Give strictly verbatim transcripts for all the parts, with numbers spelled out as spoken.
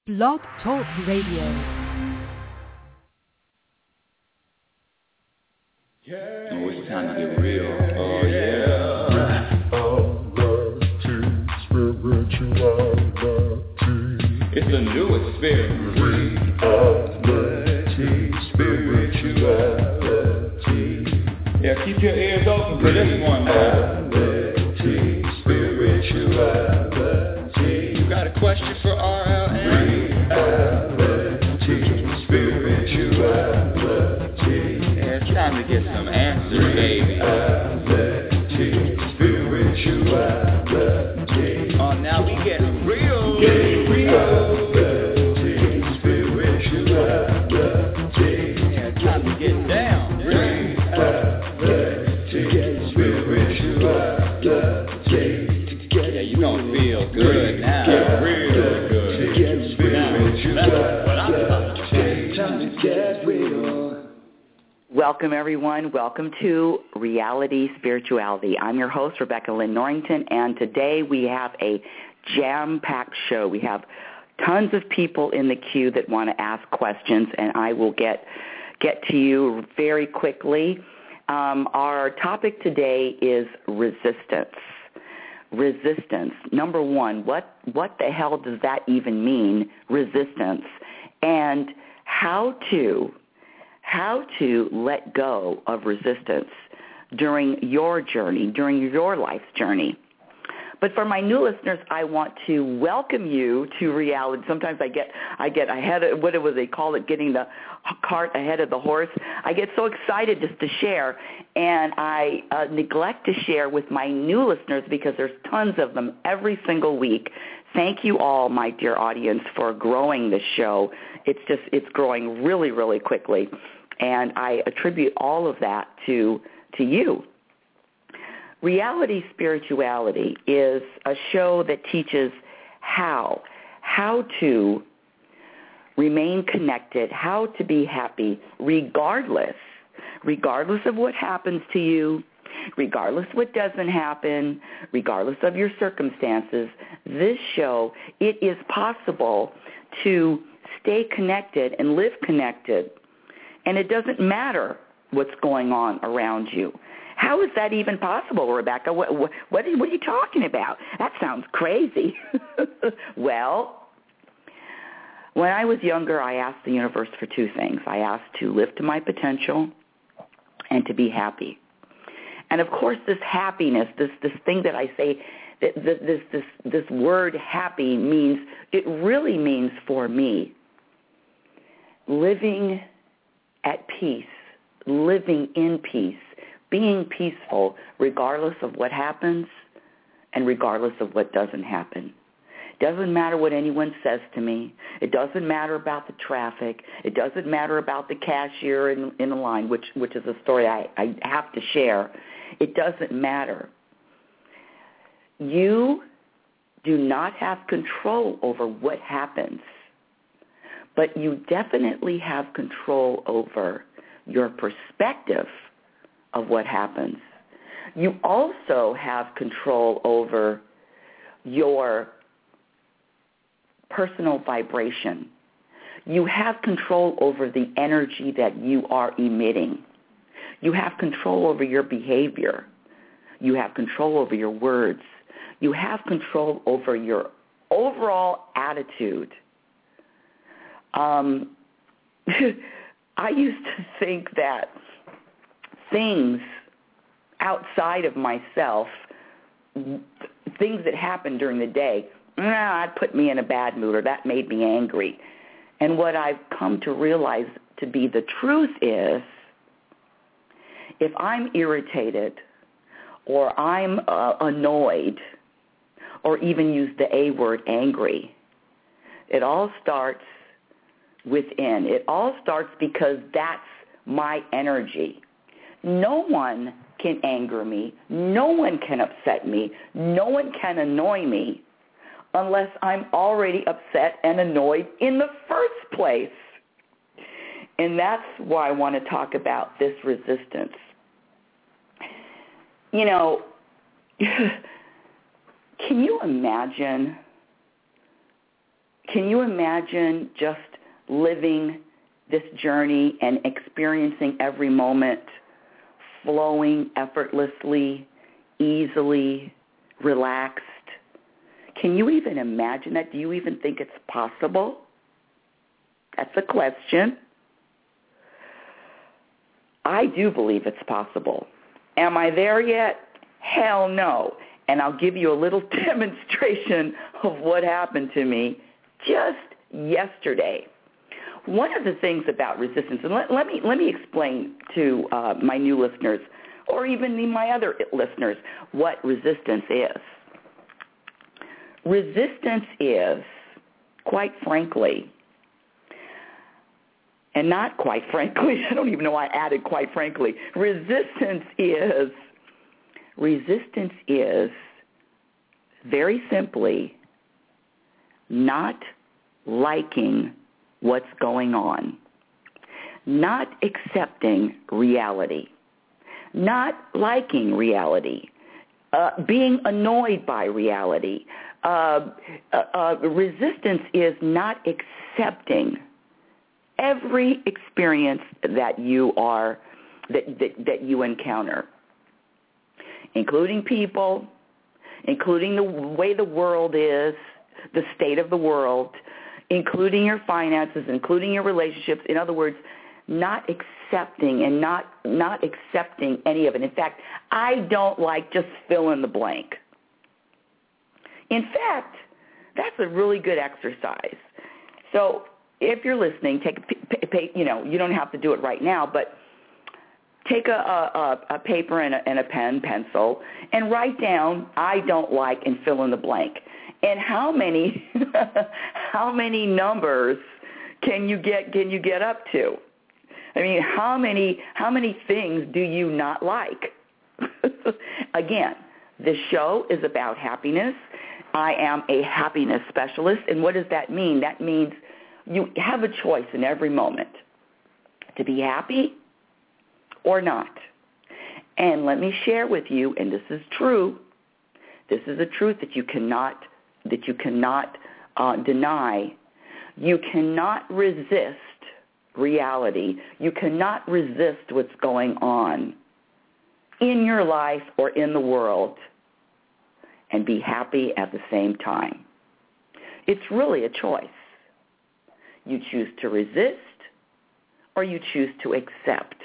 Blog Talk Radio. Yeah. Oh, it's time to get real. Oh, yeah. It's a new experience. Reality, spirituality. Yeah, keep your ears open for this one now. Reality, spirituality. You got a question for R L N? Reality, spirituality. Yeah, it's time to get some answers, baby. Reality, spirituality. Oh, now we get real. Get real. Reality, spirituality. Yeah, it's time to get down. Reality, spirituality. Yeah, you gonna feel good now. Get real good. Get spirituality. That's what I'm talking about. Time to get real. Welcome, everyone. Welcome to Reality Spirituality. I'm your host, Rebecca Lynn Norrington, and today we have a jam-packed show. We have tons of people in the queue that want to ask questions, and I will get get to you very quickly. Um, our topic today is resistance. Resistance. Number one, what what the hell does that even mean, resistance? And how to how to let go of resistance during your journey, during your life's journey. But for my new listeners, I want to welcome you to reality. Sometimes I get I get ahead of, what was they call it, getting the cart ahead of the horse. I get so excited just to share, and I uh, neglect to share with my new listeners because there's tons of them every single week. Thank you all, my dear audience, for growing this show. It's just it's growing really, really quickly, and I attribute all of that to to you. Reality Spirituality is a show that teaches how, how to remain connected, how to be happy regardless, regardless of what happens to you, regardless what doesn't happen, regardless of your circumstances. This show, it is possible to stay connected and live connected, and it doesn't matter what's going on around you. How is that even possible, Rebecca? What, what, what, are, what are you talking about? That sounds crazy. Well, when I was younger, I asked the universe for two things. I asked to live to my potential and to be happy. And, of course, this happiness, this, this thing that I say, that this, this, this, this word happy means, it really means for me, living at peace, living in peace, being peaceful regardless of what happens and regardless of what doesn't happen. It doesn't matter what anyone says to me. It doesn't matter about the traffic. It doesn't matter about the cashier in, in the line, which, which is a story I, I have to share. It doesn't matter. You do not have control over what happens, but you definitely have control over your perspective of what happens. You also have control over your personal vibration. You have control over the energy that you are emitting. You have control over your behavior. You have control over your words. You have control over your overall attitude. Um, I used to think that things outside of myself, things that happened during the day, nah, that put me in a bad mood or that made me angry. And what I've come to realize to be the truth is, if I'm irritated or I'm uh, annoyed or even use the A word, angry, it all starts within. It all starts because that's my energy. No one can anger me. No one can upset me. No one can annoy me unless I'm already upset and annoyed in the first place. And that's why I want to talk about this resistance. You know, can you imagine can you imagine just living this journey and experiencing every moment flowing effortlessly, easily, relaxed? Can you even imagine that? Do you even think it's possible? That's a question. I do believe it's possible. Am I there yet? Hell no. And I'll give you a little demonstration of what happened to me just yesterday. One of the things about resistance, and let, let me let me explain to uh, my new listeners, or even the, my other listeners, what resistance is. Resistance is, quite frankly, and not quite frankly, I don't even know why I added quite frankly, resistance is, resistance is, very simply, not liking what's going on, not accepting reality, not liking reality, uh, being annoyed by reality. Uh, uh, uh, resistance is not accepting every experience that you are that, that that you encounter, including people, including the way the world is, the state of the world, including your finances, including your relationships. In other words, not accepting and not not accepting any of it. In fact, I don't like just fill in the blank. In fact, that's a really good exercise. So if you're listening, take a, pay, you know, you don't have to do it right now, but take a, a, a paper and a, and a pen, pencil, and write down, I don't like, and fill in the blank. And how many, how many numbers can you get, can you get up to? I mean, how many, how many things do you not like? Again, this show is about happiness. I am a happiness specialist, and what does that mean? That means you have a choice in every moment to be happy or not. And let me share with you, and this is true, this is a truth that you cannot that you cannot uh, deny. You cannot resist reality. You cannot resist what's going on in your life or in the world and be happy at the same time. It's really a choice. You choose to resist or you choose to accept.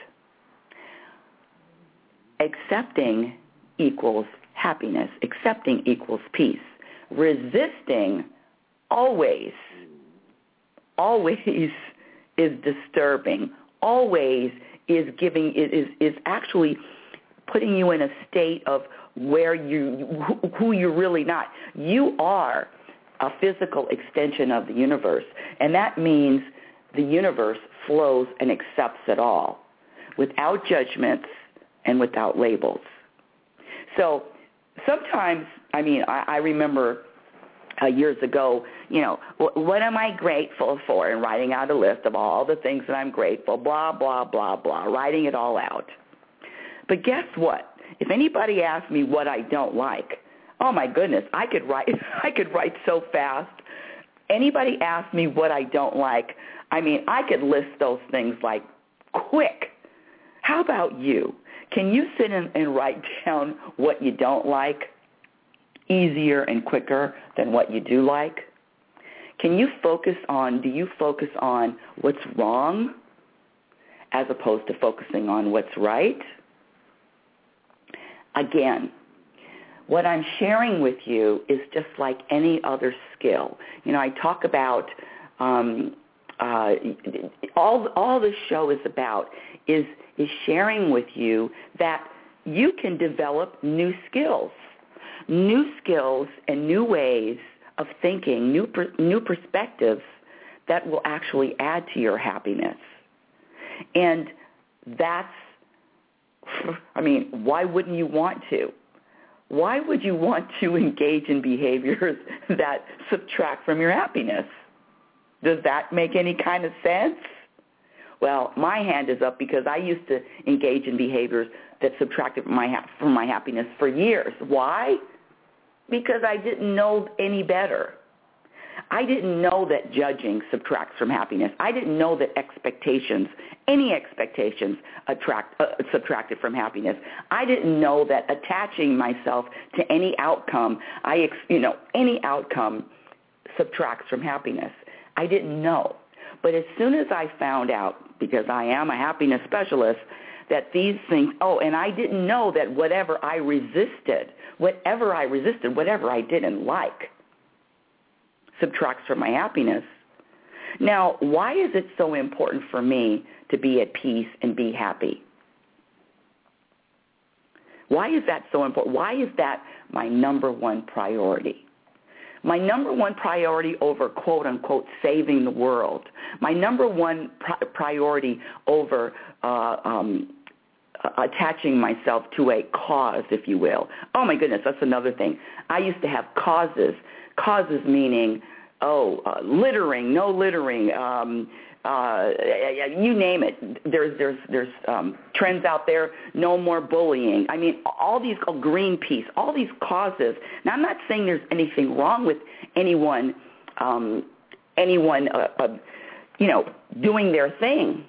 Accepting equals happiness. Accepting equals peace. Resisting always, always is disturbing. Always is giving is is actually putting you in a state of where you who you're really not. You are a physical extension of the universe, and that means the universe flows and accepts it all without judgments and without labels. So sometimes, I mean, I, I remember uh, years ago, you know, what, what am I grateful for? And writing out a list of all the things that I'm grateful, blah, blah, blah, blah, writing it all out. But guess what? If anybody asked me what I don't like, oh my goodness, I could write, I could write so fast. Anybody asked me what I don't like, I mean, I could list those things like quick. How about you? Can you sit in, and write down what you don't like easier and quicker than what you do like? Can you focus on, do you focus on what's wrong as opposed to focusing on what's right? Again, what I'm sharing with you is just like any other skill. You know, I talk about um, uh, all all this show is about is is sharing with you that you can develop new skills, new skills and new ways of thinking, new per, new perspectives that will actually add to your happiness. And that's, I mean, why wouldn't you want to? Why would you want to engage in behaviors that subtract from your happiness? Does that make any kind of sense? Well, my hand is up because I used to engage in behaviors that subtracted from my, from my happiness for years. Why? Because I didn't know any better. I didn't know that judging subtracts from happiness. I didn't know that expectations, any expectations, attract, uh, subtracted from happiness. I didn't know that attaching myself to any outcome, I, ex, you know, any outcome subtracts from happiness. I didn't know. But as soon as I found out, because I am a happiness specialist, that these things, oh, and I didn't know that whatever I resisted, whatever I resisted, whatever I didn't like, subtracts from my happiness. Now, why is it so important for me to be at peace and be happy? Why is that so important? Why is that my number one priority? My number one priority over, quote, unquote, saving the world. My number one pri- priority over uh, um, attaching myself to a cause, if you will. Oh, my goodness, that's another thing. I used to have causes. Causes meaning, oh, uh, littering, no littering, um, uh, you name it. There's there's there's um, trends out there, no more bullying. I mean, all these, oh, Greenpeace, all these causes. Now, I'm not saying there's anything wrong with anyone, um, anyone, uh, uh, you know, doing their thing.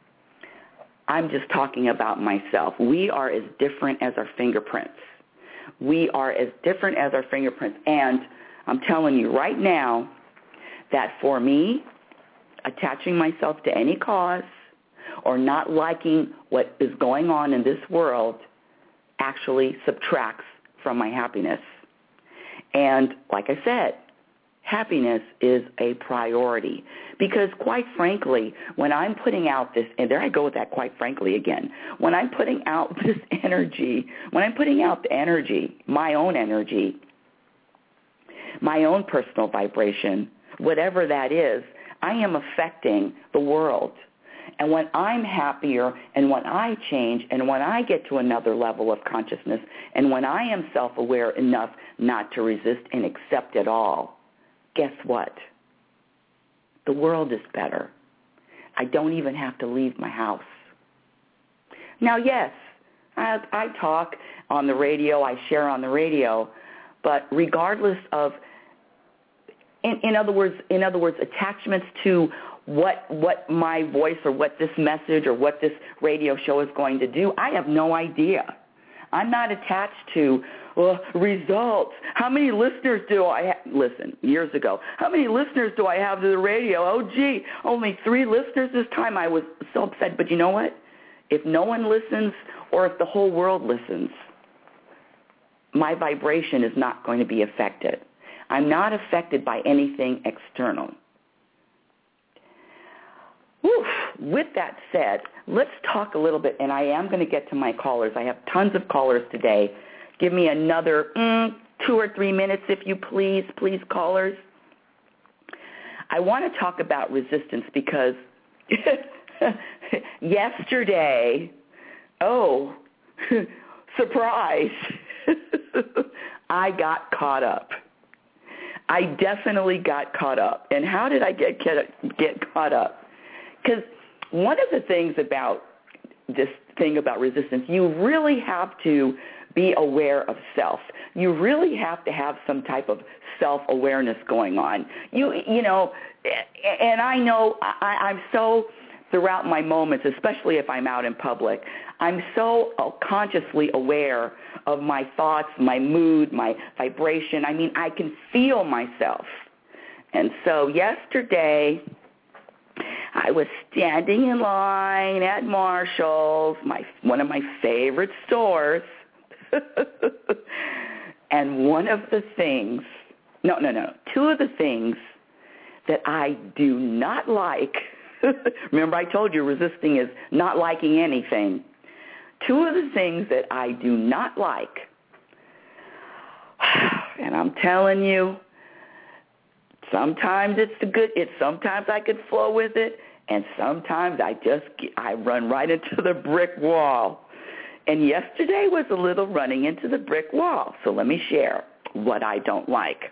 I'm just talking about myself. We are as different as our fingerprints. We are as different as our fingerprints. And I'm telling you right now that for me, attaching myself to any cause or not liking what is going on in this world actually subtracts from my happiness. And like I said, happiness is a priority because, quite frankly, when I'm putting out this, and there I go with that quite frankly again, when I'm putting out this energy, when I'm putting out the energy, my own energy, my own personal vibration, whatever that is, I am affecting the world. And when I'm happier and when I change and when I get to another level of consciousness and when I am self-aware enough not to resist and accept it all, guess what? The world is better. I don't even have to leave my house. Now, yes, I, I talk on the radio, I share on the radio, but regardless of, in, in other words, in other words, attachments to what what my voice or what this message or what this radio show is going to do, I have no idea. I'm not attached to well, results. How many listeners do I have? Listen, years ago, how many listeners do I have to the radio? Oh, gee, only three listeners this time. I was so upset. But you know what? If no one listens or if the whole world listens, my vibration is not going to be affected. I'm not affected by anything external. Whew. With that said, let's talk a little bit, and I am going to get to my callers. I have tons of callers today. Give me another mm, two or three minutes, if you please, please, callers. I want to talk about resistance because yesterday, oh, surprise, I got caught up. I definitely got caught up. And how did I get get, get caught up? Because one of the things about this thing about resistance, you really have to be aware of self. You really have to have some type of self-awareness going on. You you know, and I know I, I'm so, throughout my moments, especially if I'm out in public, I'm so consciously aware of my thoughts, my mood, my vibration. I mean, I can feel myself. And so yesterday, I was standing in line at Marshall's, my one of my favorite stores, and one of the things, no, no, no, two of the things that I do not like, remember I told you resisting is not liking anything. Two of the things that I do not like, and I'm telling you, sometimes it's the good, it's sometimes I could flow with it, and sometimes I just, I run right into the brick wall. And yesterday was a little running into the brick wall. So let me share what I don't like.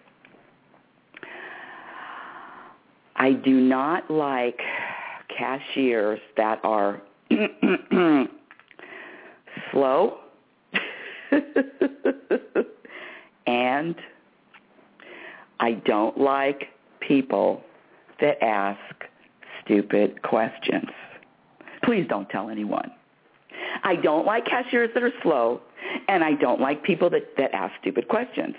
I do not like cashiers that are slow and I don't like people that ask stupid questions. Please don't tell anyone. I don't like cashiers that are slow, and I don't like people that, that ask stupid questions.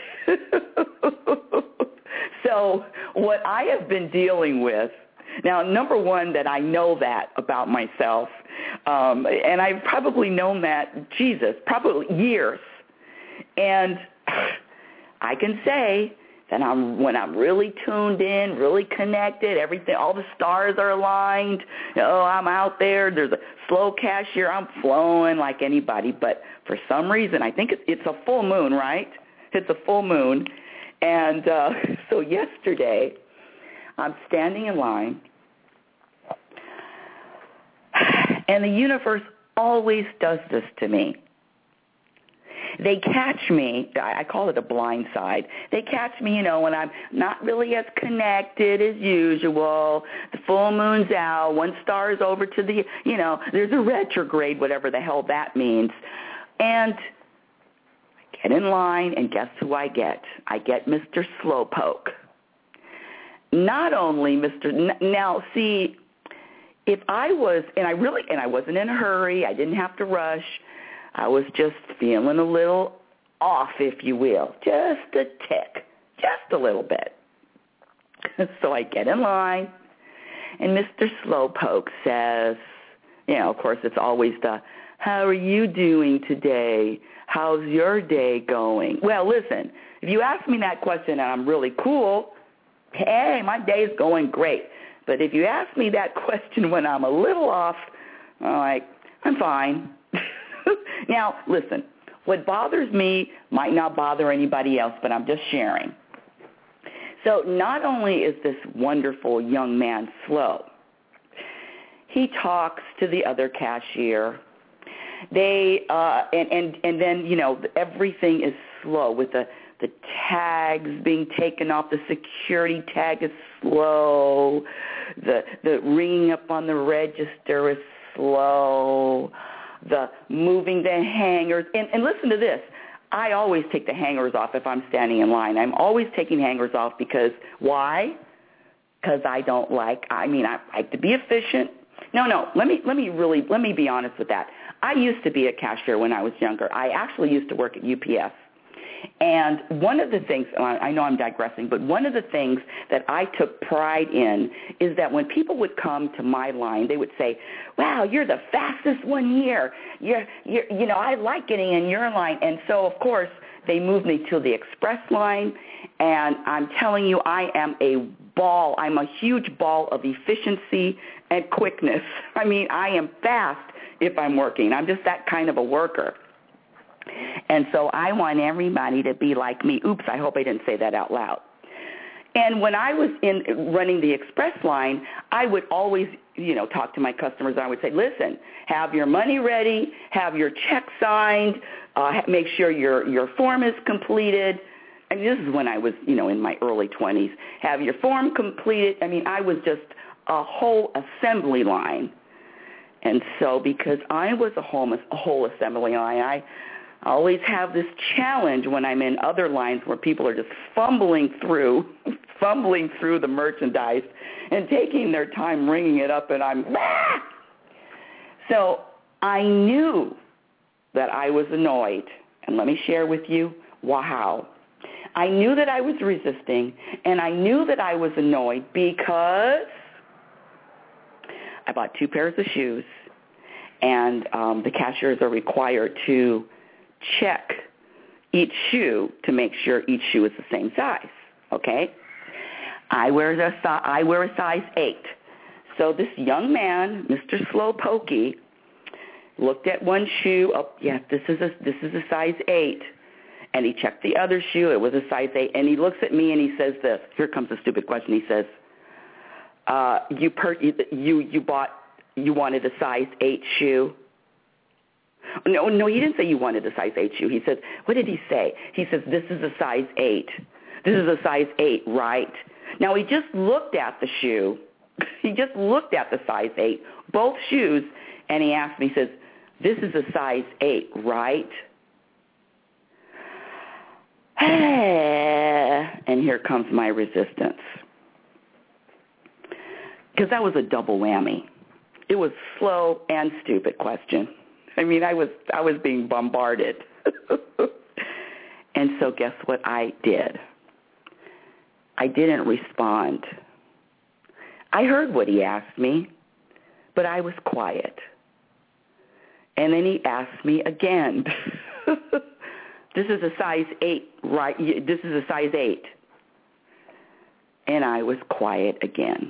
So what I have been dealing with, now, number one, that I know that about myself, um, and I've probably known that, Jesus, probably years. And I can say that I'm when I'm really tuned in, really connected, everything, all the stars are aligned. Oh, I'm out there. There's a slow cashier. I'm flowing like anybody. But for some reason, I think it's, it's a full moon, right? It's a full moon. And uh, so yesterday, I'm standing in line, and the universe always does this to me. They catch me, I call it a blind side. They catch me, you know, when I'm not really as connected as usual. The full moon's out, one star is over to the, you know, there's a retrograde, whatever the hell that means. And I get in line, and guess who I get? I get Mister Slowpoke. Not only Mister N- now, see, if I was, and I really, and I wasn't in a hurry, I didn't have to rush, I was just feeling a little off, if you will, just a tick, just a little bit. So I get in line, and Mister Slowpoke says, you know, of course, it's always the, how are you doing today? How's your day going? Well, listen, if you ask me that question and I'm really cool, hey, my day's going great. But if you ask me that question when I'm a little off, I'm like, I'm fine. Now, listen, what bothers me might not bother anybody else, but I'm just sharing. So not only is this wonderful young man slow, he talks to the other cashier. They uh, and, and and then, you know, everything is slow with the, the tags being taken off. The security tag is slow. The the ringing up on the register is slow. The moving the hangers. And, and listen to this. I always take the hangers off if I'm standing in line. I'm always taking hangers off because, why? Because I don't like, I mean, I like to be efficient. No, no, let me, let me really, let me be honest with that. I used to be a cashier when I was younger. I actually used to work at U P S. And one of the things, I know I'm digressing, but one of the things that I took pride in is that when people would come to my line, they would say, wow, you're the fastest one here. You're, you're, you know, I like getting in your line. And so, of course, they moved me to the express line, and I'm telling you, I am a ball. I'm a huge ball of efficiency and quickness. I mean, I am fast if I'm working. I'm just that kind of a worker. And so I want everybody to be like me. Oops, I hope I didn't say that out loud. And when I was in running the express line, I would always, you know, talk to my customers. I would say, listen, have your money ready, have your check signed, uh, make sure your, your form is completed. And this is when I was, you know, in my early twenties. Have your form completed. I mean, I was just a whole assembly line. And so because I was a whole, a whole assembly line, I I always have this challenge when I'm in other lines where people are just fumbling through, fumbling through the merchandise and taking their time ringing it up, and I'm, ah! So I knew that I was annoyed, and let me share with you, wow. I knew that I was resisting, and I knew that I was annoyed because I bought two pairs of shoes, and um, the cashiers are required to check each shoe to make sure each shoe is the same size, okay? I wear a, I wear a size eight. So this young man, Mister Slowpokey, looked at one shoe. Oh, yes, this is a this is a size eight. And he checked the other shoe. It was a size eight. And he looks at me and he says this. Here comes the stupid question. He says, uh, "You per- you you bought you wanted a size eight shoe." No, no, he didn't say you wanted a size eight shoe. He said, what did he say? He says, this is a size eight. This is a size eight, right? Now, he just looked at the shoe. He just looked at the size eight, both shoes, and he asked me, he says, this is a size eight, right? And here comes my resistance. because that was a double whammy. It was slow and stupid question. I mean, I was I was being bombarded. And so guess what I did? I didn't respond. I heard what he asked me, but I was quiet. And then he asked me again. This is a size eight, right? This is a size eight. And I was quiet again.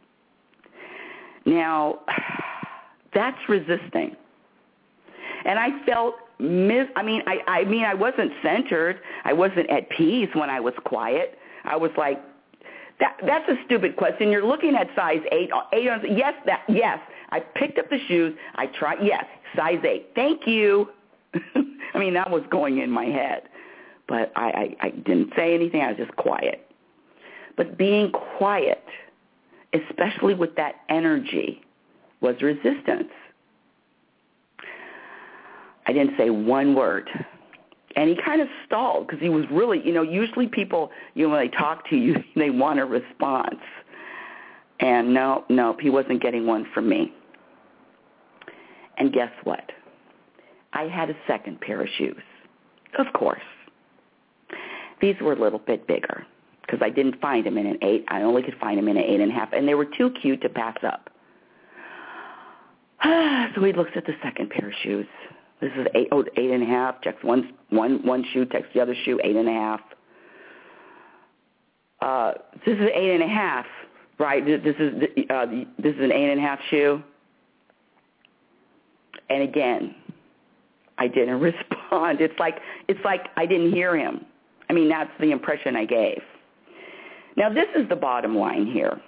Now, that's resisting. And I felt mis- I mean, I, I mean, I wasn't centered. I wasn't at peace when I was quiet. I was like, that, that's a stupid question. You're looking at size eight. eight on, yes, that, yes. I picked up the shoes. I tried. Yes, size eight. Thank you. I mean, that was going in my head. But I, I, I didn't say anything. I was just quiet. But being quiet, especially with that energy, was resistance. I didn't say one word. And he kind of stalled because he was really, you know, usually people, you know, when they talk to you, they want a response. And no, no, he wasn't getting one from me. And guess what? I had a second pair of shoes, of course. These were a little bit bigger because I didn't find them in an eight. I only could find them in an eight and a half, and they were too cute to pass up. So he looks at the second pair of shoes. This is eight, oh, eight and a half. Checks one, one, one shoe. Checks the other shoe. Eight and a half. Uh, this is eight and a half, right? This is uh, this is an eight and a half shoe. And again, I didn't respond. It's like it's like I didn't hear him. I mean, that's the impression I gave. Now, this is the bottom line here.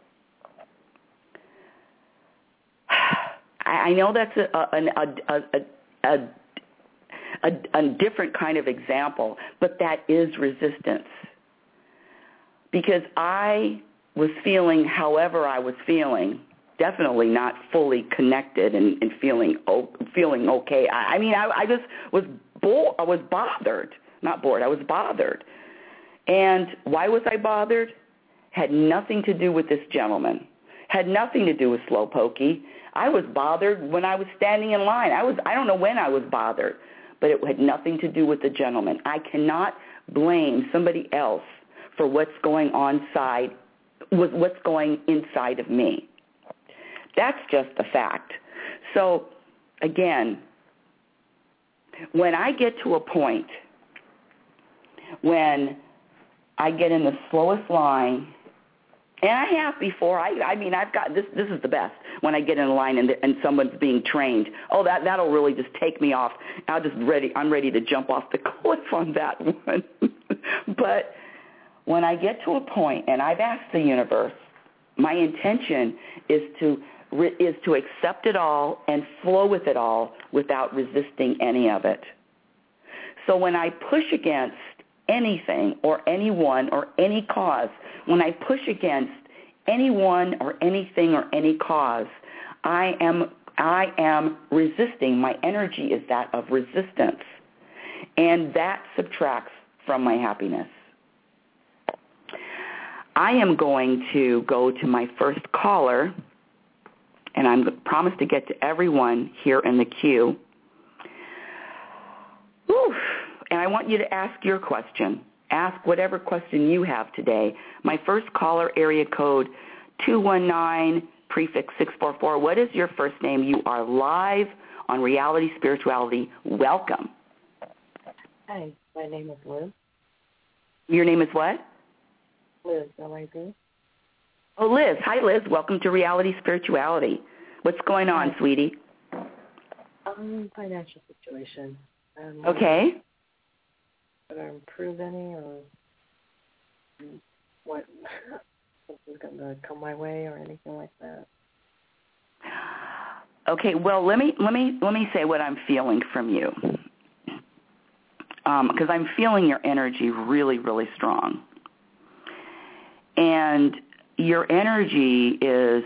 I know that's a, a, a, a, a, a, a different kind of example, but that is resistance. Because I was feeling however I was feeling, definitely not fully connected and, and feeling feeling okay. I, I mean, I, I just was bo- I was bothered. Not bored. I was bothered. And why was I bothered? Had nothing to do with this gentleman. Had nothing to do with Slowpokey. I was bothered when I was standing in line. I was I don't know when I was bothered, but it had nothing to do with the gentleman. I cannot blame somebody else for what's going on side, what's going inside of me. That's just a fact. So, again, when I get to a point when I get in the slowest line, and I have before. I, I mean, I've got this. This is the best when I get in a line and, and someone's being trained. Oh, that that'll really just take me off. I'll just ready. I'm ready to jump off the cliff on that one. But when I get to a point, and I've asked the universe, my intention is to is to accept it all and flow with it all without resisting any of it. So when I push against anything or anyone or any cause, when I push against anyone or anything or any cause, I am I am resisting. My energy is that of resistance, and that subtracts from my happiness. I am going to go to my first caller, and I'm promised to get to everyone here in the queue. Whew. And I want you to ask your question. Ask whatever question you have today. My first caller, area code two one nine, prefix six four four. What is your first name? You are live on Reality Spirituality. Welcome. Hi, my name is Liz. Your name is what? Liz, L I Z. Oh, Liz. Hi, Liz. Welcome to Reality Spirituality. What's going on, Hi. sweetie? Um, financial situation. Um, okay. Did I improve any, or what? Something's going to come my way, or anything like that? Okay. Well, let me let me let me say what I'm feeling from you, because um, I'm feeling your energy really, really strong, and your energy is.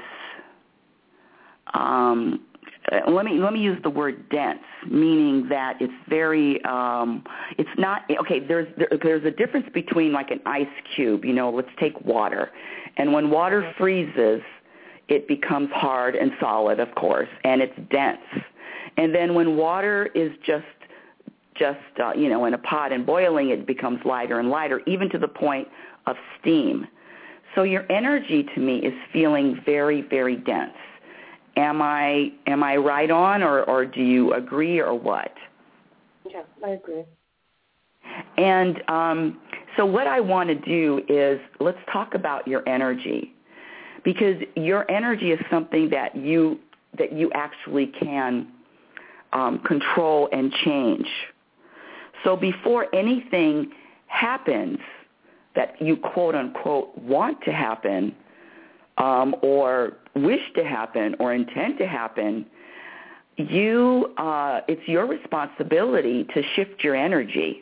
Um, Let me let me use the word dense, meaning that it's very, um, it's not, okay, there's there, there's a difference between like an ice cube, you know, let's take water. And when water freezes, it becomes hard and solid, of course, and it's dense. And then when water is just, just uh, you know, in a pot and boiling, it becomes lighter and lighter, even to the point of steam. So your energy, to me, is feeling very, very dense. Am I am I right on, or, or do you agree, or what? Yeah, I agree. And um, so what I want to do is let's talk about your energy, because your energy is something that you that you actually can um, control and change. So before anything happens that you quote unquote want to happen, um, or wish to happen, or intend to happen, you uh, it's your responsibility to shift your energy.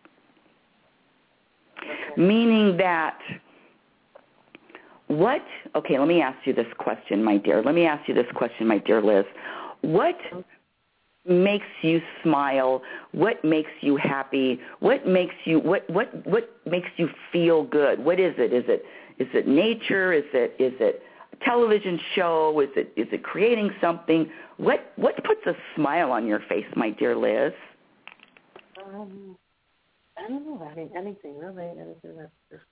Okay. Meaning that what, okay, let me ask you this question, my dear. Let me ask you this question, my dear Liz. What makes you smile? What makes you happy? What makes you, what, what, what makes you feel good? What is it? Is it, is it nature? Is it, is it a television show? Is it, is it creating something? What, what puts a smile on your face, my dear Liz? Um, I don't know. I mean, anything really. Anything that's just.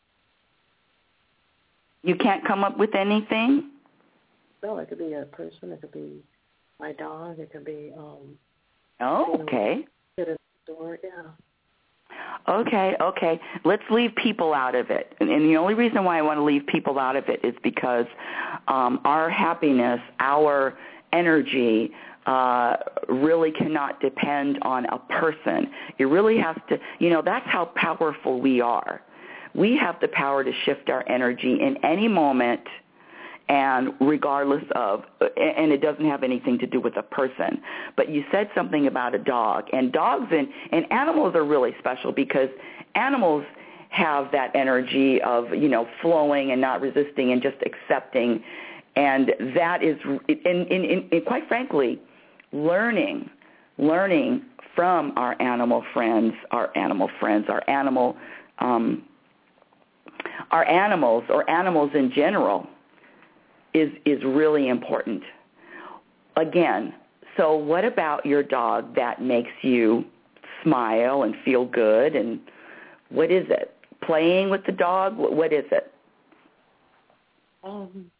You can't come up with anything? No, it could be a person. It could be my dog. It could be. Um, oh, okay. At a store, yeah. Okay, okay. Let's leave people out of it. And, and the only reason why I want to leave people out of it is because um, our happiness, our energy, uh, really cannot depend on a person. It really has to, you know, that's how powerful we are. We have the power to shift our energy in any moment, and regardless of, and it doesn't have anything to do with a person. But you said something about a dog, and dogs and, and animals are really special because animals have that energy of, you know, flowing and not resisting and just accepting, and that is, and, and, and quite frankly, learning, learning from our animal friends, our animal friends, our animal, um, our animals, or animals in general, is is really important. Again, so what about your dog that makes you smile and feel good, and what is it? Playing with the dog? What is it? Um,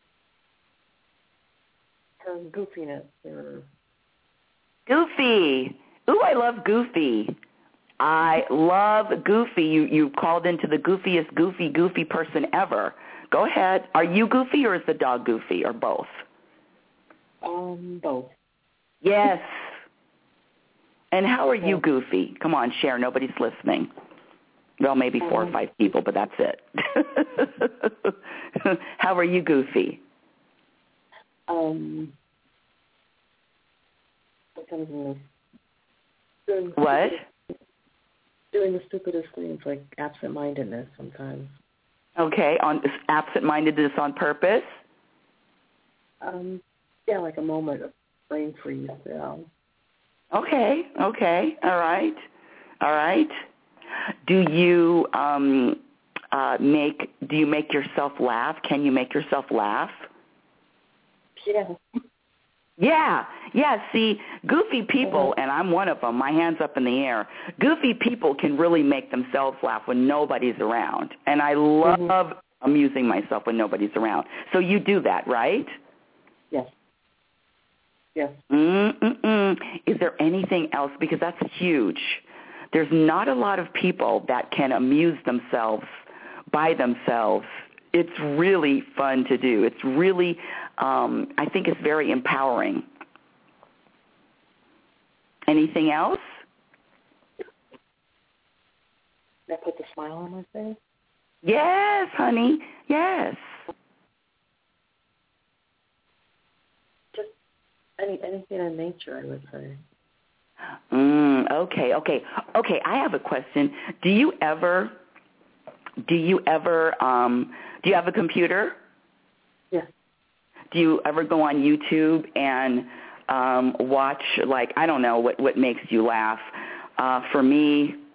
her goofiness. Or... Goofy. Ooh, I love Goofy. I love Goofy. You you called into the goofiest, goofy, goofy person ever. Go ahead. Are you goofy, or is the dog goofy, or both? Um, both. Yes. And how are you goofy? Come on, share. Nobody's listening. Well, maybe four um, or five people, but that's it. How are you goofy? Um, what? Doing the stupidest things, like absent-mindedness sometimes. Okay, on absent-mindedness on purpose? Um, yeah, like a moment of brain freeze. Yeah. Okay, okay, all right, all right. Do you um, uh, make do you make yourself laugh? Can you make yourself laugh? Yeah. Yeah, yeah, see, goofy people, and I'm one of them, my hand's up in the air, goofy people can really make themselves laugh when nobody's around. And I love mm-hmm. amusing myself when nobody's around. So you do that, right? Yes. Yes. Mm-mm-mm. Is there anything else? Because that's huge. There's not a lot of people that can amuse themselves by themselves. It's really fun to do. It's really, um, I think it's very empowering. Anything else? That put the smile on my face? Yes, honey. Yes. Just any anything in nature, I would say. Mm, okay, okay. Okay, I have a question. Do you ever, do you ever, um, do you have a computer? Yes. Do you ever go on YouTube and um, watch, like, I don't know, what, what makes you laugh? Uh, for me,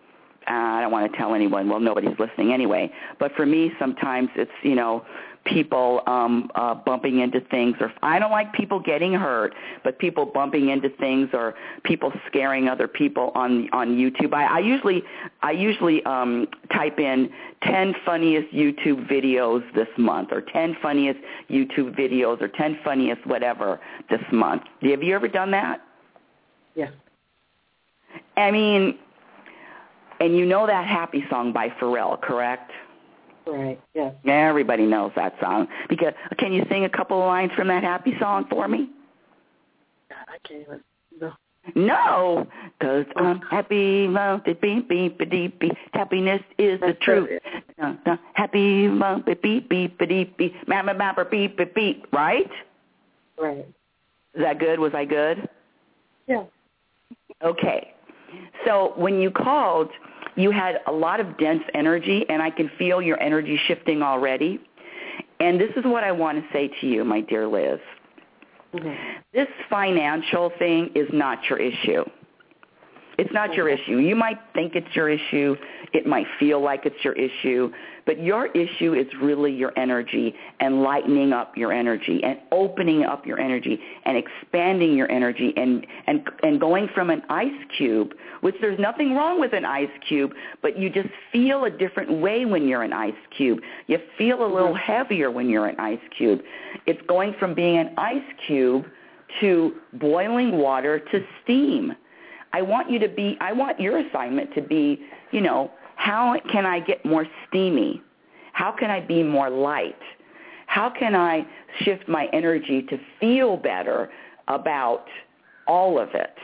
uh, I don't want to tell anyone, well, nobody's listening anyway, but for me sometimes it's, you know, people um, uh, bumping into things, or I don't like people getting hurt, but people bumping into things, or people scaring other people on on YouTube. I, I usually I usually um, type in ten funniest YouTube videos this month, or ten funniest YouTube videos, or ten funniest whatever this month. Have you ever done that? Yeah. I mean, and you know that Happy song by Pharrell, correct? Right, yes. Everybody knows that song. Because can you sing a couple of lines from that Happy song for me? God, I can't even. No. No, because I'm happy, beep, beep, beep, beep, beep. Happiness is the truth. Uh, uh, happy, beep, beep, beep, beep, beep, mama, mama, beep, beep, beep. Right? Right. Is that good? Was I good? Yeah. Okay. So when you called, you had a lot of dense energy, and I can feel your energy shifting already. And this is what I want to say to you, my dear Liz. Mm-hmm. This financial thing is not your issue. It's not your issue. You might think it's your issue. It might feel like it's your issue. But your issue is really your energy, and lightening up your energy, and opening up your energy, and expanding your energy, and, and, and going from an ice cube, which there's nothing wrong with an ice cube, but you just feel a different way when you're an ice cube. You feel a little heavier when you're an ice cube. It's going from being an ice cube to boiling water to steam. I want you to be, I want your assignment to be, you know, how can I get more steamy? How can I be more light? How can I shift my energy to feel better about all of it?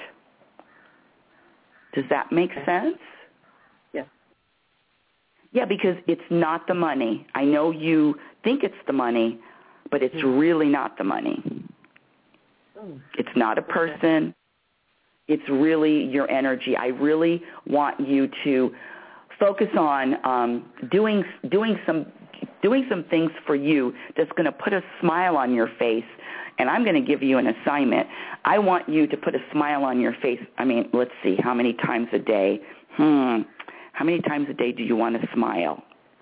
Does that make sense? Yeah. Yeah, because it's not the money. I know you think it's the money, but it's mm. really not the money. Mm. It's not a person. It's really your energy. I really want you to focus on um, doing doing some doing some things for you that's going to put a smile on your face. And I'm going to give you an assignment. I want you to put a smile on your face. I mean, let's see, how many times a day? Hmm. How many times a day do you want to smile?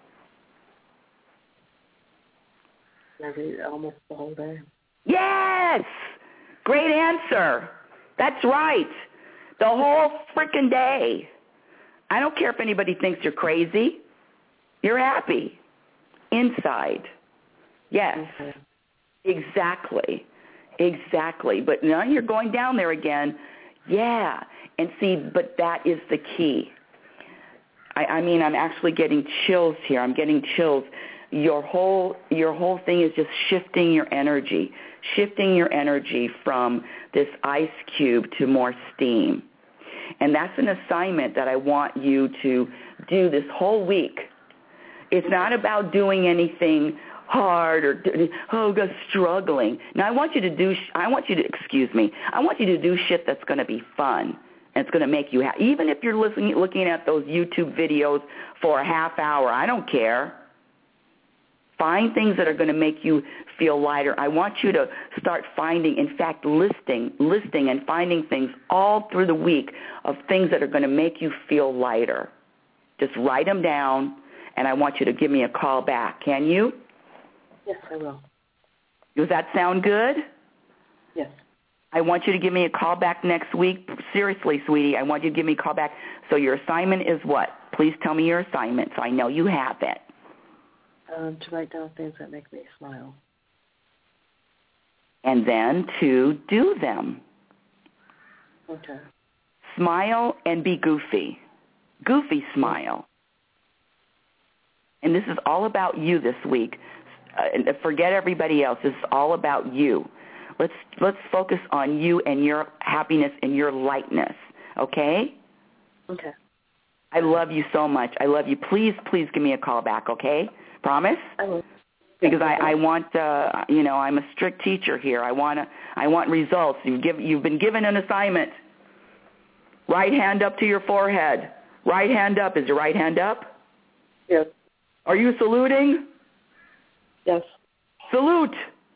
Every, almost the whole day. Yes! Great answer. That's right. The whole freaking day. I don't care if anybody thinks you're crazy. You're happy. Inside. Yes. Okay. Exactly. Exactly. But now you're going down there again. Yeah. And see, but that is the key. I, I mean, I'm actually getting chills here. I'm getting chills. Your whole your whole thing is just shifting your energy, shifting your energy from this ice cube to more steam. And that's an assignment that I want you to do this whole week. It's not about doing anything hard or, oh, God, struggling. Now, I want you to do, I want you to, excuse me, I want you to do shit that's going to be fun and it's going to make you happy. Even if you're listening, looking at those YouTube videos for a half hour, I don't care. Find things that are going to make you feel lighter. I want you to start finding, in fact, listing, listing and finding things all through the week of things that are going to make you feel lighter. Just write them down, and I want you to give me a call back. Can you? Yes, I will. Does that sound good? Yes. I want you to give me a call back next week. Seriously, sweetie, I want you to give me a call back. So your assignment is what? Please tell me your assignment so I know you have it. Um, to write down things that make me smile. And then to do them. Okay. Smile and be goofy. Goofy smile. And this is all about you this week. Uh, forget everybody else. This is all about you. Let's let's focus on you and your happiness and your lightness, okay? Okay. I love you so much. I love you. Please, please give me a call back, okay? Promise? I will. Because I, I want, uh, you know, I'm a strict teacher here. I want to, I want results. You've, give, you've been given an assignment. Right hand up to your forehead. Right hand up. Is your right hand up? Yes. Are you saluting? Yes. Salute.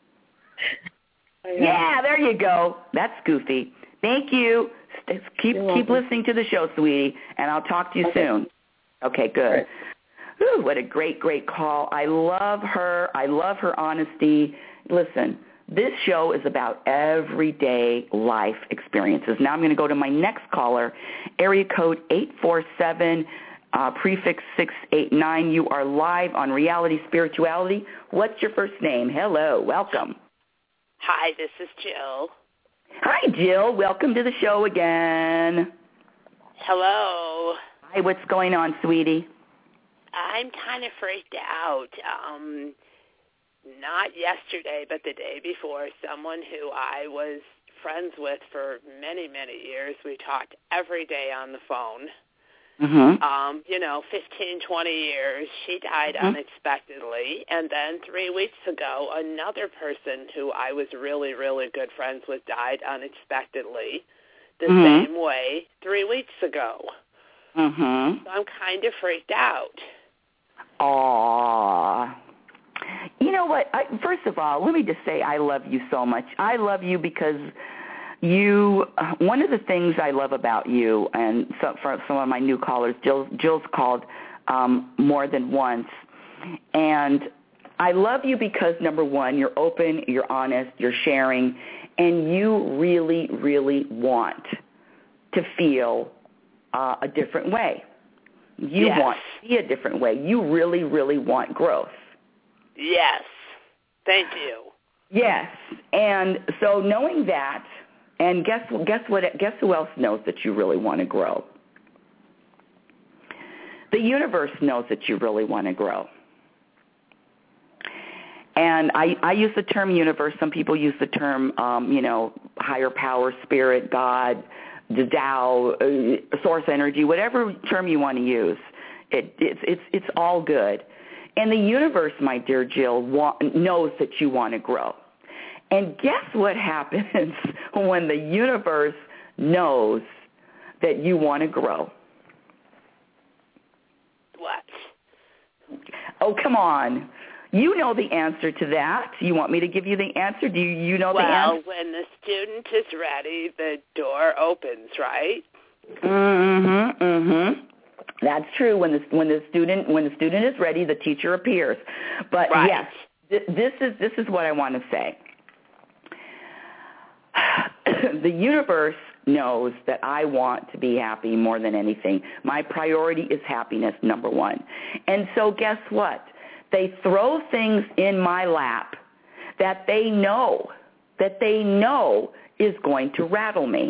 Yeah, there you go. That's goofy. Thank you. Keep keep listening to the show, sweetie, and I'll talk to you okay. soon. Okay, good. Right. Ooh, what a great, great call. I love her. I love her honesty. Listen, this show is about everyday life experiences. Now I'm going to go to my next caller, area code eight four seven, uh, prefix six eight nine. You are live on Reality Spirituality. What's your first name? Hello. Welcome. Hi, this is Jill. Hi, Jill. Welcome to the show again. Hello. Hi, what's going on, sweetie? I'm kind of freaked out. Um, not yesterday, but the day before, someone who I was friends with for many, many years, we talked every day on the phone. Mm-hmm. Um, you know, fifteen, twenty years, she died Mm-hmm. unexpectedly. And then three weeks ago, another person who I was really, really good friends with died unexpectedly the Mm-hmm. same way three weeks ago. Mm-hmm. So I'm kind of freaked out. Aww. You know what? I, first of all, let me just say I love you so much. I love you because you, uh, one of the things I love about you, and so, for some of my new callers, Jill, Jill's called um, more than once, and I love you because, number one, you're open, you're honest, you're sharing, and you really, really want to feel uh, a different way. You Yes. want to see a different way. You really, really want growth. Yes. Thank you. Yes. And so knowing that, and guess guess what? Guess who else knows that you really want to grow? The universe knows that you really want to grow. And I, I use the term universe. Some people use the term, um, you know, higher power, spirit, God, the Tao, uh, source energy, whatever term you want to use. It, it's, it's, it's all good. And the universe, my dear Jill, wa- knows that you want to grow. And guess what happens when the universe knows that you want to grow? What? Oh, come on. You know the answer to that. You want me to give you the answer? Do you, you know well, the answer? Well, when the student is ready, the door opens, right? Mm-hmm, mm-hmm. That's true. When the when the student when the student is ready, the teacher appears. But right. yes, th- this is this is what I want to say. The universe knows that I want to be happy more than anything. My priority is happiness, number one. And so guess what? They throw things in my lap that they know, that they know is going to rattle me.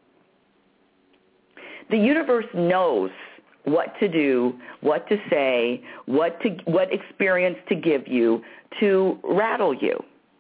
The universe knows what to do, what to say, what to what experience to give you to rattle you.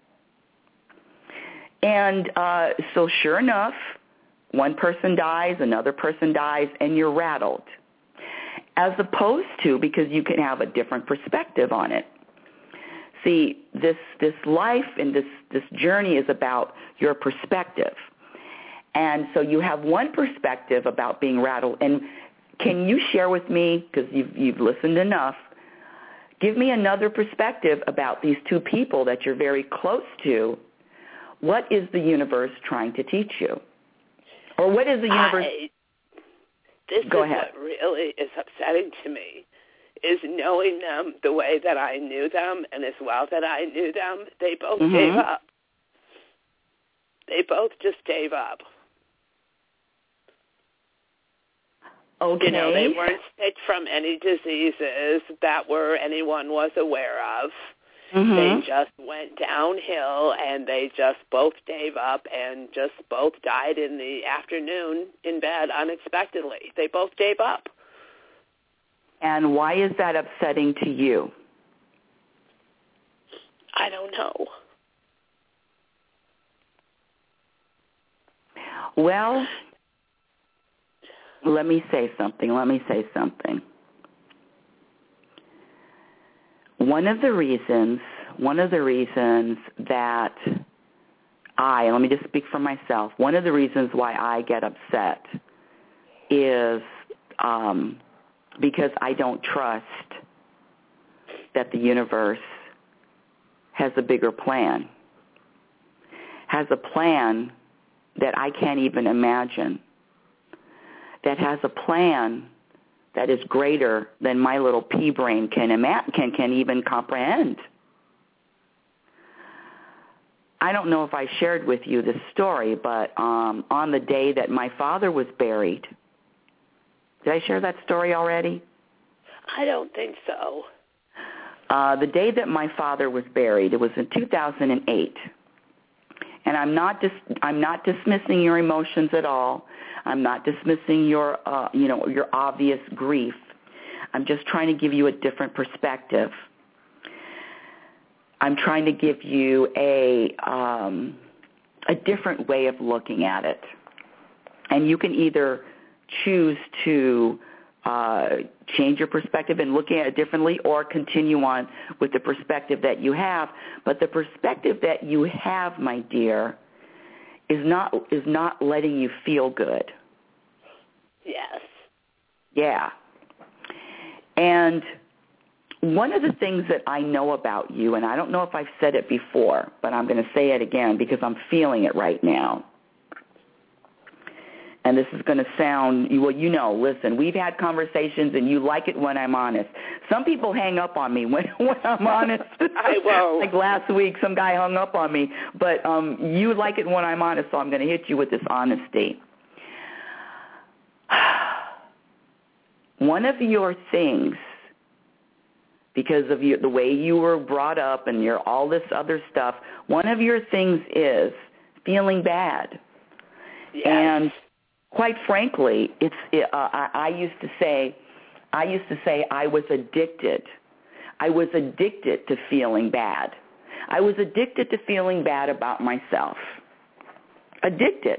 And uh, so sure enough, one person dies, another person dies, and you're rattled. As opposed to, because you can have a different perspective on it. See, this this life and this, this journey is about your perspective. And so you have one perspective about being rattled. And can you share with me, because you've, you've listened enough, give me another perspective about these two people that you're very close to. What is the universe trying to teach you? Or what is the universe... I, this Go is ahead. what really is upsetting to me, is knowing them the way that I knew them, and as well that I knew them, they both Mm-hmm. gave up. They both just gave up. Okay. You know, they weren't sick from any diseases that were anyone was aware of. Mm-hmm. They just went downhill, and they just both gave up and just both died in the afternoon in bed unexpectedly. They both gave up. And why is that upsetting to you? I don't know. Well, let me say something. Let me say something. One of the reasons, one of the reasons that I, let me just speak for myself, one of the reasons why I get upset is um, because I don't trust that the universe has a bigger plan, has a plan that I can't even imagine, that has a plan that is greater than my little pea brain can ima- can can even comprehend. I don't know if I shared with you this story, but um, on the day that my father was buried, did I share that story already? I don't think so. Uh, the day that my father was buried, it was in two thousand eight. And I'm not dis- I'm not dismissing your emotions at all. I'm not dismissing your uh, you know your obvious grief. I'm just trying to give you a different perspective. I'm trying to give you a um, a different way of looking at it. And you can either choose to uh, change your perspective and look at it differently, or continue on with the perspective that you have. But the perspective that you have, my dear, is not is not letting you feel good. Yes. Yeah. And one of the things that I know about you, and I don't know if I've said it before, but I'm going to say it again because I'm feeling it right now. And this is going to sound, well, you know, listen, we've had conversations and you like it when I'm honest. Some people hang up on me when, when I'm honest. I won't. Like last week, some guy hung up on me. But um, you like it when I'm honest, so I'm going to hit you with this honesty. One of your things, because of your, the way you were brought up and your all this other stuff, one of your things is feeling bad. Yes. And quite frankly, it's uh, I, I used to say, I used to say I was addicted. I was addicted to feeling bad. I was addicted to feeling bad about myself. Addicted.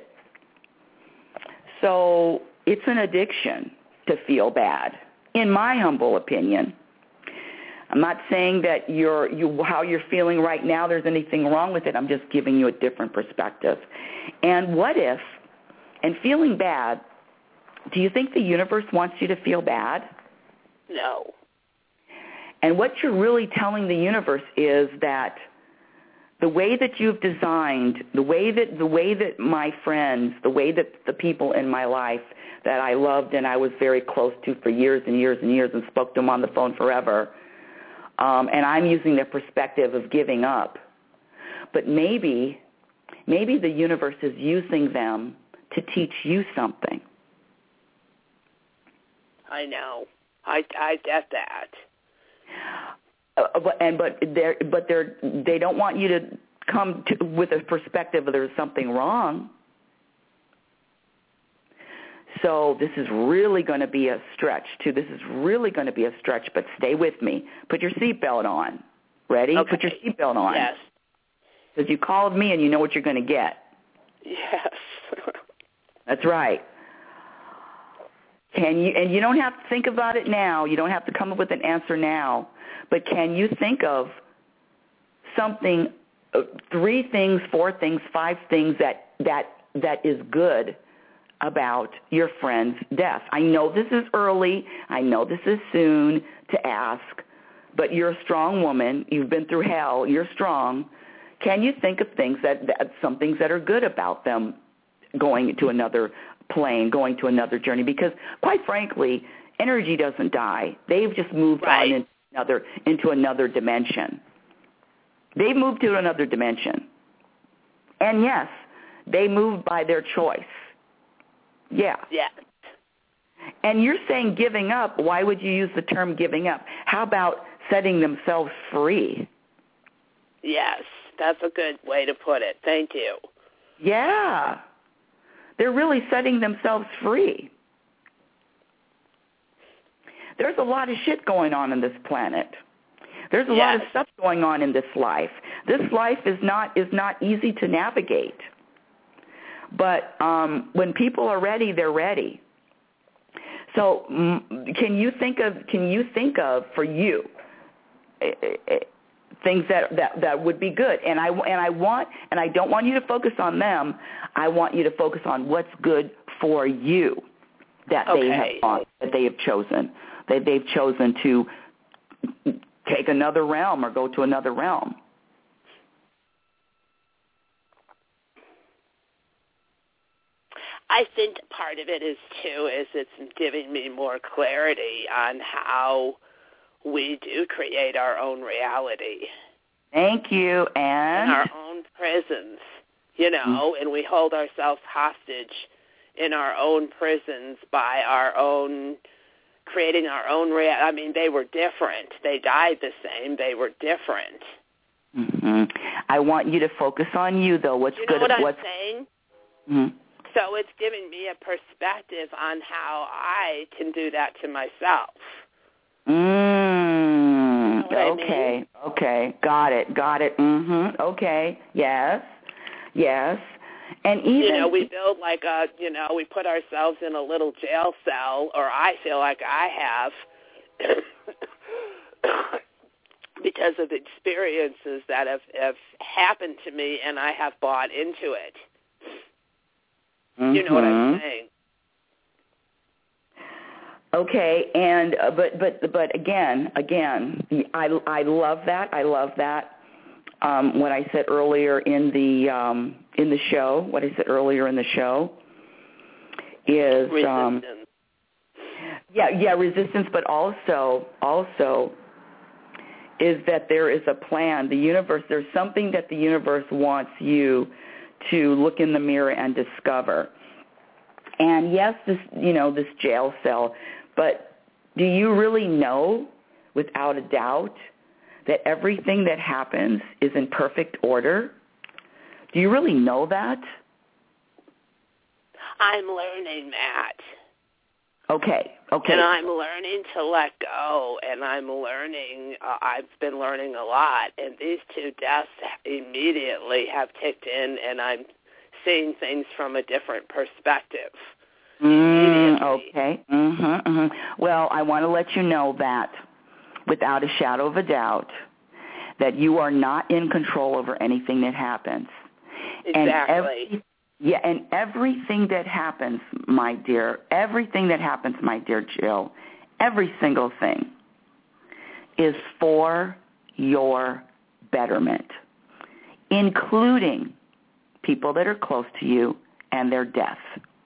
So it's an addiction to feel bad, in my humble opinion. I'm not saying that you're, you, how you're feeling right now, there's anything wrong with it. I'm just giving you a different perspective. And what if, and feeling bad, do you think the universe wants you to feel bad? No. And what you're really telling the universe is that the way that you've designed, the way that the way that my friends, the way that the people in my life that I loved and I was very close to for years and years and years and spoke to them on the phone forever, um, and I'm using the perspective of giving up. But maybe, maybe the universe is using them to teach you something. I know. I I get that. Uh, but, and but they're but they're they don't want you to come to, with a perspective of there's something wrong. So this is really going to be a stretch, too. This is really going to be a stretch, but stay with me. Put your seatbelt on. Ready? Okay. Put your seatbelt on. Yes. Because you called me and you know what you're going to get. Yes. That's right. Can you? And you don't have to think about it now. You don't have to come up with an answer now. But can you think of something, uh, three things, four things, five things that, that, that is good about your friend's death? I know this is early. I know this is soon to ask, but you're a strong woman. You've been through hell. You're strong. Can you think of things that, that some things that are good about them going to another plane, going to another journey? Because quite frankly, energy doesn't die. They've just moved right. on into another into another dimension. They've moved to another dimension. And yes, they moved by their choice. Yeah. Yes. And you're saying giving up. Why would you use the term giving up? How about setting themselves free? Yes, that's a good way to put it. Thank you. Yeah. They're really setting themselves free. There's a lot of shit going on in this planet. There's a yes. lot of stuff going on in this life. This life is not is not easy to navigate. But um, when people are ready, they're ready. So mm, can you think of can you think of for you uh, uh, things that, that, that would be good? And I and I want and I don't want you to focus on them. I want you to focus on what's good for you that okay. they have on, that they have chosen. That they've chosen to take another realm or go to another realm. I think part of it is, too, is it's giving me more clarity on how we do create our own reality. Thank you. And? In our own prisons, you know, mm-hmm. and we hold ourselves hostage in our own prisons by our own, creating our own reality. I mean, they were different. They died the same. They were different. Mm-hmm. I want you to focus on you, though. What's you know good? what I'm what's... saying? Mm-hmm. So it's giving me a perspective on how I can do that to myself. Mm, you know okay, I mean? okay, got it, got it. Mm-hmm. Okay, yes, yes, and even you know, we build like a, you know, we put ourselves in a little jail cell, or I feel like I have, because of experiences that have, have happened to me, and I have bought into it. Mm-hmm. You know what I'm saying? Okay, and uh, but but but again, again, I I love that. I love that. Um, what I said earlier in the um, in the show, what I said earlier in the show is um, resistance. Yeah, yeah, resistance, but also also is that there is a plan. The universe, there's something that the universe wants you to look in the mirror and discover. And yes, this, you know, this jail cell, but do you really know without a doubt that everything that happens is in perfect order? Do you really know that? I'm learning that. Okay, okay. And I'm learning to let go, and I'm learning, uh, I've been learning a lot, and these two deaths immediately have kicked in, and I'm seeing things from a different perspective. Mm, okay. Mm-hmm, mm-hmm. Well, I want to let you know that, without a shadow of a doubt, that you are not in control over anything that happens. Exactly. And every, yeah, and everything that happens, my dear, everything that happens, my dear Jill, every single thing is for your betterment, including people that are close to you and their death.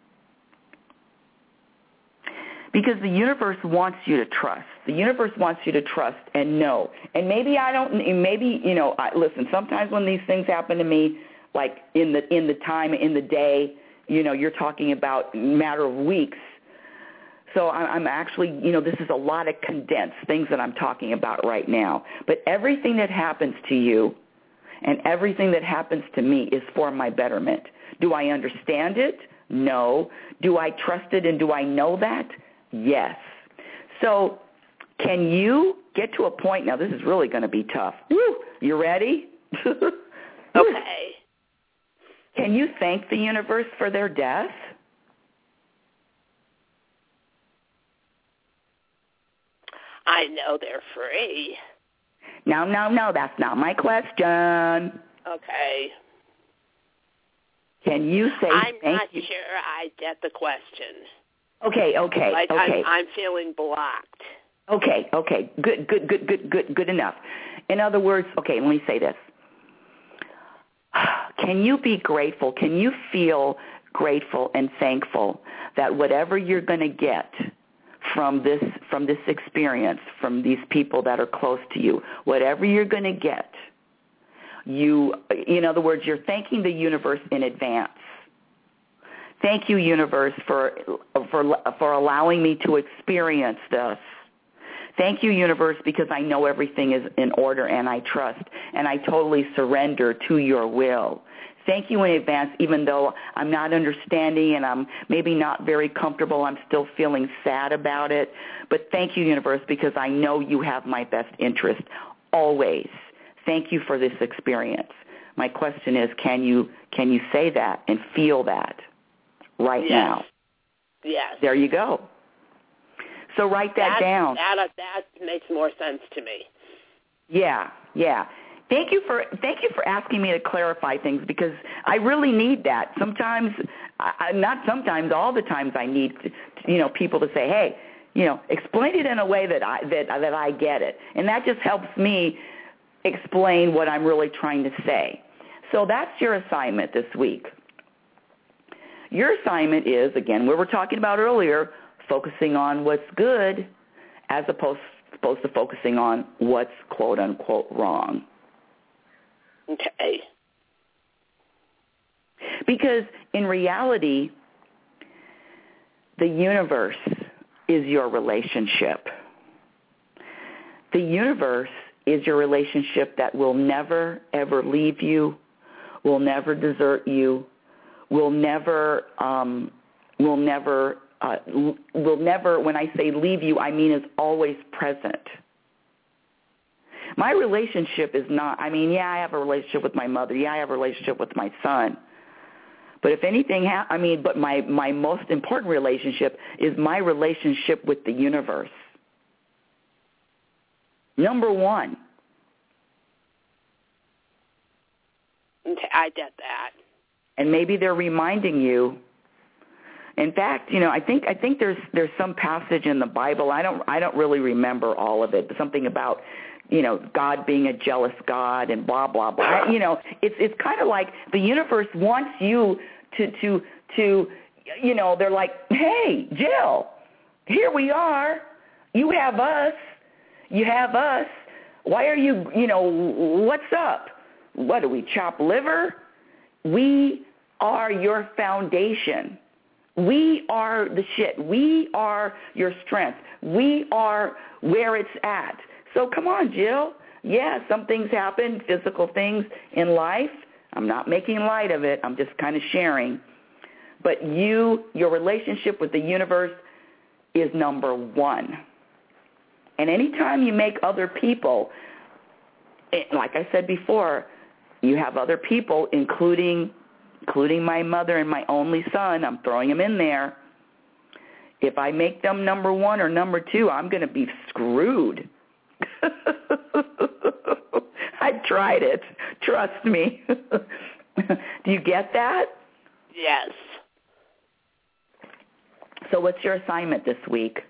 Because the universe wants you to trust. The universe wants you to trust and know. And maybe I don't, maybe, you know, I, listen, sometimes when these things happen to me, like in the in the time, in the day, you know, you're talking about a matter of weeks. So I'm actually, you know, this is a lot of condensed things that I'm talking about right now. But everything that happens to you and everything that happens to me is for my betterment. Do I understand it? No. Do I trust it and do I know that? Yes. So can you get to a point, now this is really going to be tough. Woo, you ready? Okay. Can you thank the universe for their death? I know they're free. No, no, no, that's not my question. Okay. Can you say I'm thank not you? sure I get the question. Okay, okay, like okay. I'm, I'm feeling blocked. Okay, okay, good, good, good, good, good, good enough. In other words, okay, let me say this. Can you be grateful? Can you feel grateful and thankful that whatever you're going to get from this from this experience, from these people that are close to you, whatever you're going to get, you, in other words, you're thanking the universe in advance. Thank you, universe, for for for allowing me to experience this. Thank you, universe, because I know everything is in order and I trust and I totally surrender to your will. Thank you in advance, even though I'm not understanding and I'm maybe not very comfortable. I'm still feeling sad about it. But thank you, universe, because I know you have my best interest always. Thank you for this experience. My question is, can you can you say that and feel that right yes. now? Yes. There you go. So write that, that down. That, that makes more sense to me. Yeah, yeah. Thank you for thank you for asking me to clarify things because I really need that. Sometimes, I, not sometimes, all the times I need, to, you know, people to say, hey, you know, explain it in a way that I that that I get it, and that just helps me explain what I'm really trying to say. So that's your assignment this week. Your assignment is, again, what we were talking about earlier, focusing on what's good as opposed, opposed to focusing on what's quote-unquote wrong. Okay. Because in reality, the universe is your relationship. The universe is your relationship that will never, ever leave you, will never desert you, will never, um, will never, uh, will never, when I say leave you, I mean is always present. My relationship is not, I mean, yeah, I have a relationship with my mother. Yeah, I have a relationship with my son. But if anything, ha- I mean, but my, my most important relationship is my relationship with the universe. Number one. Okay, I get that. And maybe they're reminding you. In fact, you know, I think I think there's there's some passage in the Bible. I don't I don't really remember all of it, but something about, you know, God being a jealous God and blah blah blah. You know, it's it's kind of like the universe wants you to to to you know, they're like, "Hey, Jill, here we are. You have us. You have us. Why are you, you know, what's up? What, do we chop liver? We are your foundation. We are the shit. We are your strength. We are where it's at. So come on, Jill. Yeah, some things happen, physical things in life. I'm not making light of it. I'm just kind of sharing. But you, your relationship with the universe is number one. And anytime you make other people, like I said before, you have other people, including including my mother and my only son, I'm throwing them in there. If I make them number one or number two, I'm going to be screwed. I tried it. Trust me. Do you get that? Yes. So what's your assignment this week?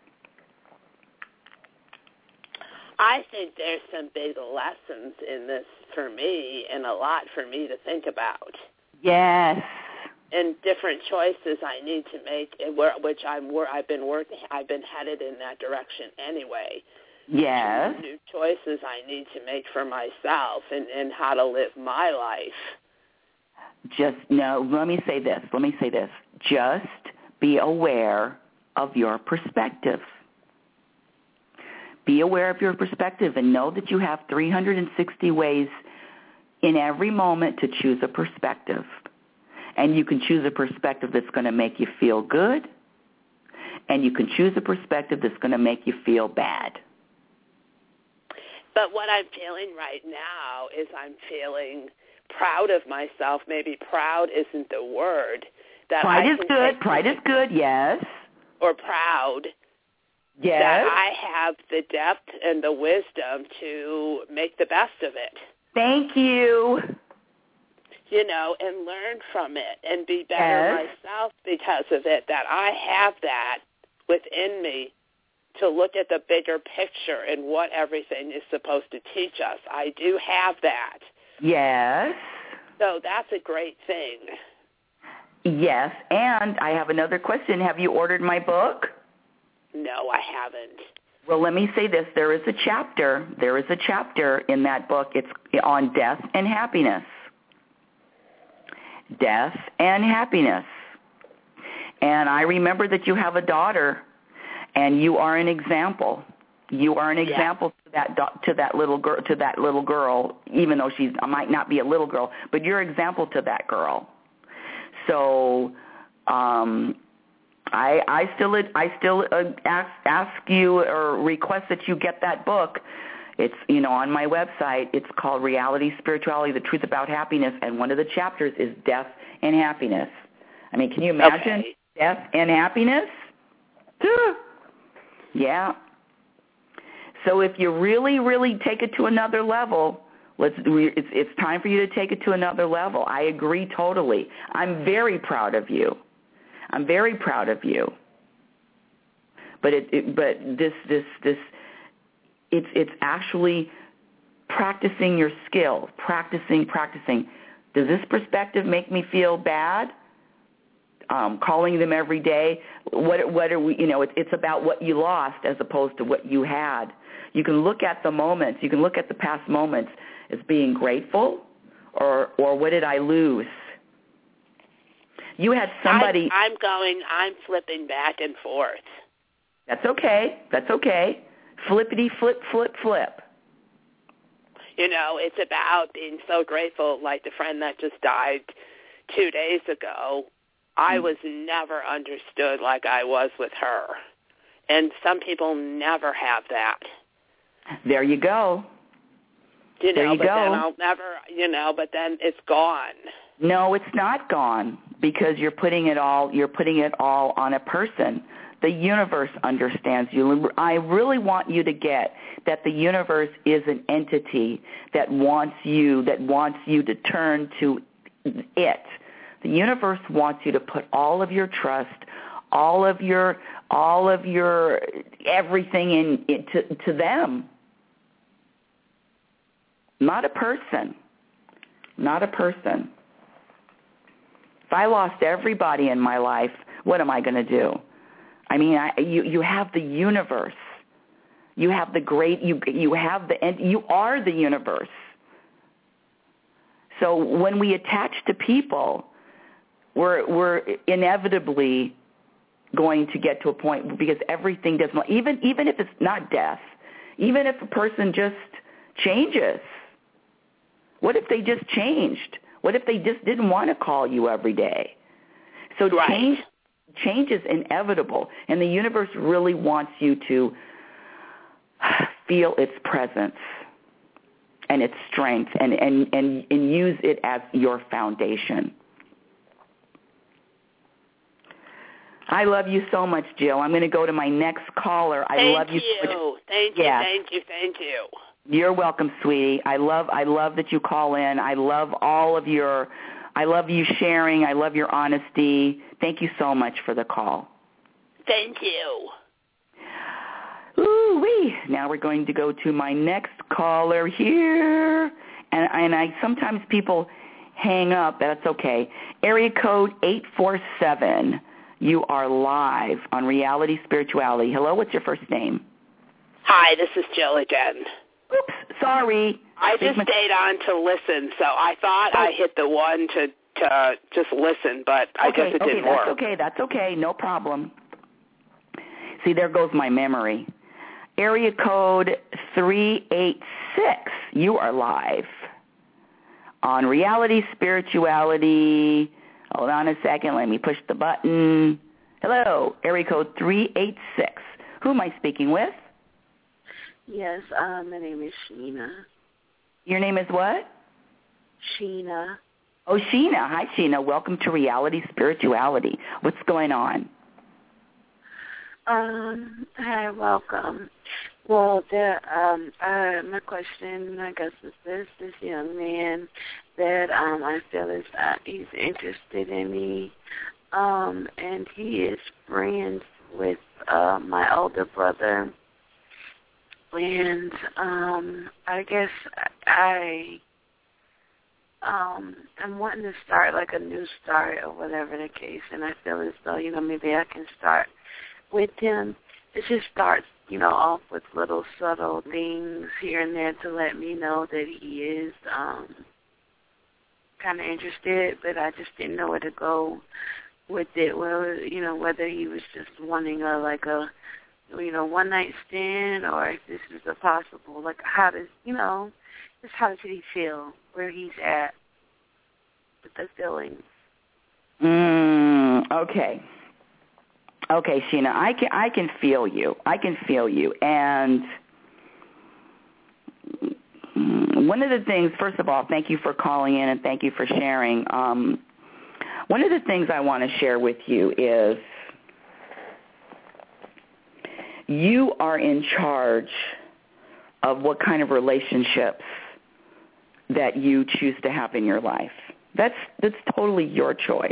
I think there's some big lessons in this for me and a lot for me to think about. Yes. And different choices I need to make, which I'm I've been working, I've been headed in that direction anyway. Yes. New choices I need to make for myself and, and how to live my life. Just, no, let me say this. Let me say this. Just be aware of your perspective. Be aware of your perspective and know that you have three hundred sixty ways in every moment to choose a perspective. And you can choose a perspective that's going to make you feel good, and you can choose a perspective that's going to make you feel bad. But what I'm feeling right now is I'm feeling proud of myself. Maybe proud isn't the word. That Pride I is good. Pride is good, yes. Or proud. Yes. That I have the depth and the wisdom to make the best of it. Thank you. You know, and learn from it and be better yes. myself because of it, that I have that within me to look at the bigger picture and what everything is supposed to teach us. I do have that. Yes. So that's a great thing. Yes, and I have another question. Have you ordered my book? No, I haven't. Well, let me say this. There is a chapter. There is a chapter in that book. It's on death and happiness. Death and happiness. And I remember that you have a daughter, and you are an example. You are an example yeah. to that to that little girl. To that little girl, even though she's might not be a little girl, but you're an example to that girl. So, um, I, I still I still uh, ask ask you or request that you get that book. It's, you know, on my website. It's called Reality, Spirituality, The Truth About Happiness, and one of the chapters is Death and Happiness. I mean, can you imagine okay. death and happiness? Yeah. So if you really, really take it to another level, let's. It's, it's time for you to take it to another level. I agree totally. I'm very proud of you. I'm very proud of you. But it, it but this this this it's it's actually practicing your skill, practicing, practicing. Does this perspective make me feel bad? um, calling them every day. What, what are we, you know, it, it's about what you lost as opposed to what you had. You can look at the moments, you can look at the past moments as being grateful or, or what did I lose? You had somebody. I'm, I'm going, I'm flipping back and forth. That's okay. That's okay. Flippity, flip, flip, flip. You know, it's about being so grateful, like the friend that just died two days ago. I mm-hmm. was never understood like I was with her. And some people never have that. There you go. You know, there you but go. then I'll never, you know, but then it's gone. No, it's not gone because you're putting it all, you're putting it all on a person. The universe understands you. I really want you to get that the universe is an entity that wants you, that wants you to turn to it. The universe wants you to put all of your trust, all of your, all of your everything in, in to, to them. Not a person. Not a person. If I lost everybody in my life, what am I going to do? I mean, I, you you have the universe. You have the great. You you have the. And you are the universe. So when we attach to people, we're we're inevitably going to get to a point because everything does not. Even even if it's not death, even if a person just changes. What if they just changed? What if they just didn't want to call you every day? So right. change. Change is inevitable, and the universe really wants you to feel its presence and its strength and, and, and, and use it as your foundation. I love you so much, Jill. I'm going to go to my next caller. I thank love you. you. So much. Thank you. Yes. Thank you. Thank you. You're welcome, sweetie. I love I love that you call in. I love all of your I love you sharing. I love your honesty. Thank you so much for the call. Thank you. Ooh-wee. Now we're going to go to my next caller here. And, and I sometimes people hang up. That's okay. Area code eight four seven. You are live on Reality Spirituality. Hello, what's your first name? Hi, this is Jill again. Oops, sorry. I just Big stayed on to listen, so I thought oh. I hit the one to, to just listen, but I okay, guess it okay, didn't that's work. Okay, that's okay, no problem. See, there goes my memory. Area code three eight six, you are live on Reality Spirituality. Hold on a second, let me push the button. Hello, area code three eight six. Who am I speaking with? Yes, uh, my name is Sheena. Your name is what? Sheena. Oh, Sheena. Hi, Sheena. Welcome to Reality Spirituality. What's going on? Um, hi, welcome. Well, there, um, uh, my question, I guess, is this, this young man that um, I feel is uh, he's interested in me, um, and he is friends with uh, my older brother. And um, I guess I, um, I'm wanting to start like a new start or whatever the case, and I feel as though, you know, maybe I can start with him. It just starts, you know, off with little subtle things here and there to let me know that he is um, kind of interested, but I just didn't know where to go with it. Well, you know, whether he was just wanting a like a you know, one night stand, or if this is a possible, like, how does, you know, just how does he feel, where he's at with the feelings. Mm, okay. Okay, Sheena, I can, I can feel you. I can feel you. And one of the things, first of all, thank you for calling in and thank you for sharing. Um, one of the things I want to share with you is you are in charge of what kind of relationships that you choose to have in your life. That's that's totally your choice.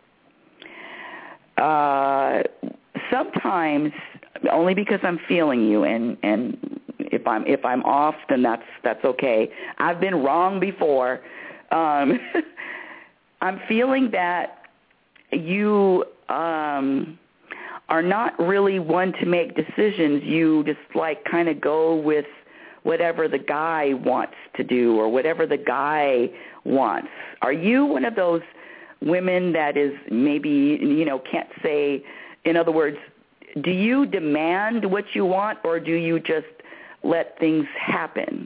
Uh, sometimes, only because I'm feeling you, and, and if I'm if I'm off, then that's that's okay. I've been wrong before. Um, I'm feeling that you um, are not really one to make decisions. You just like kind of go with whatever the guy wants to do or whatever the guy wants. Are you one of those women that is maybe, you know, can't say, in other words, do you demand what you want or do you just let things happen?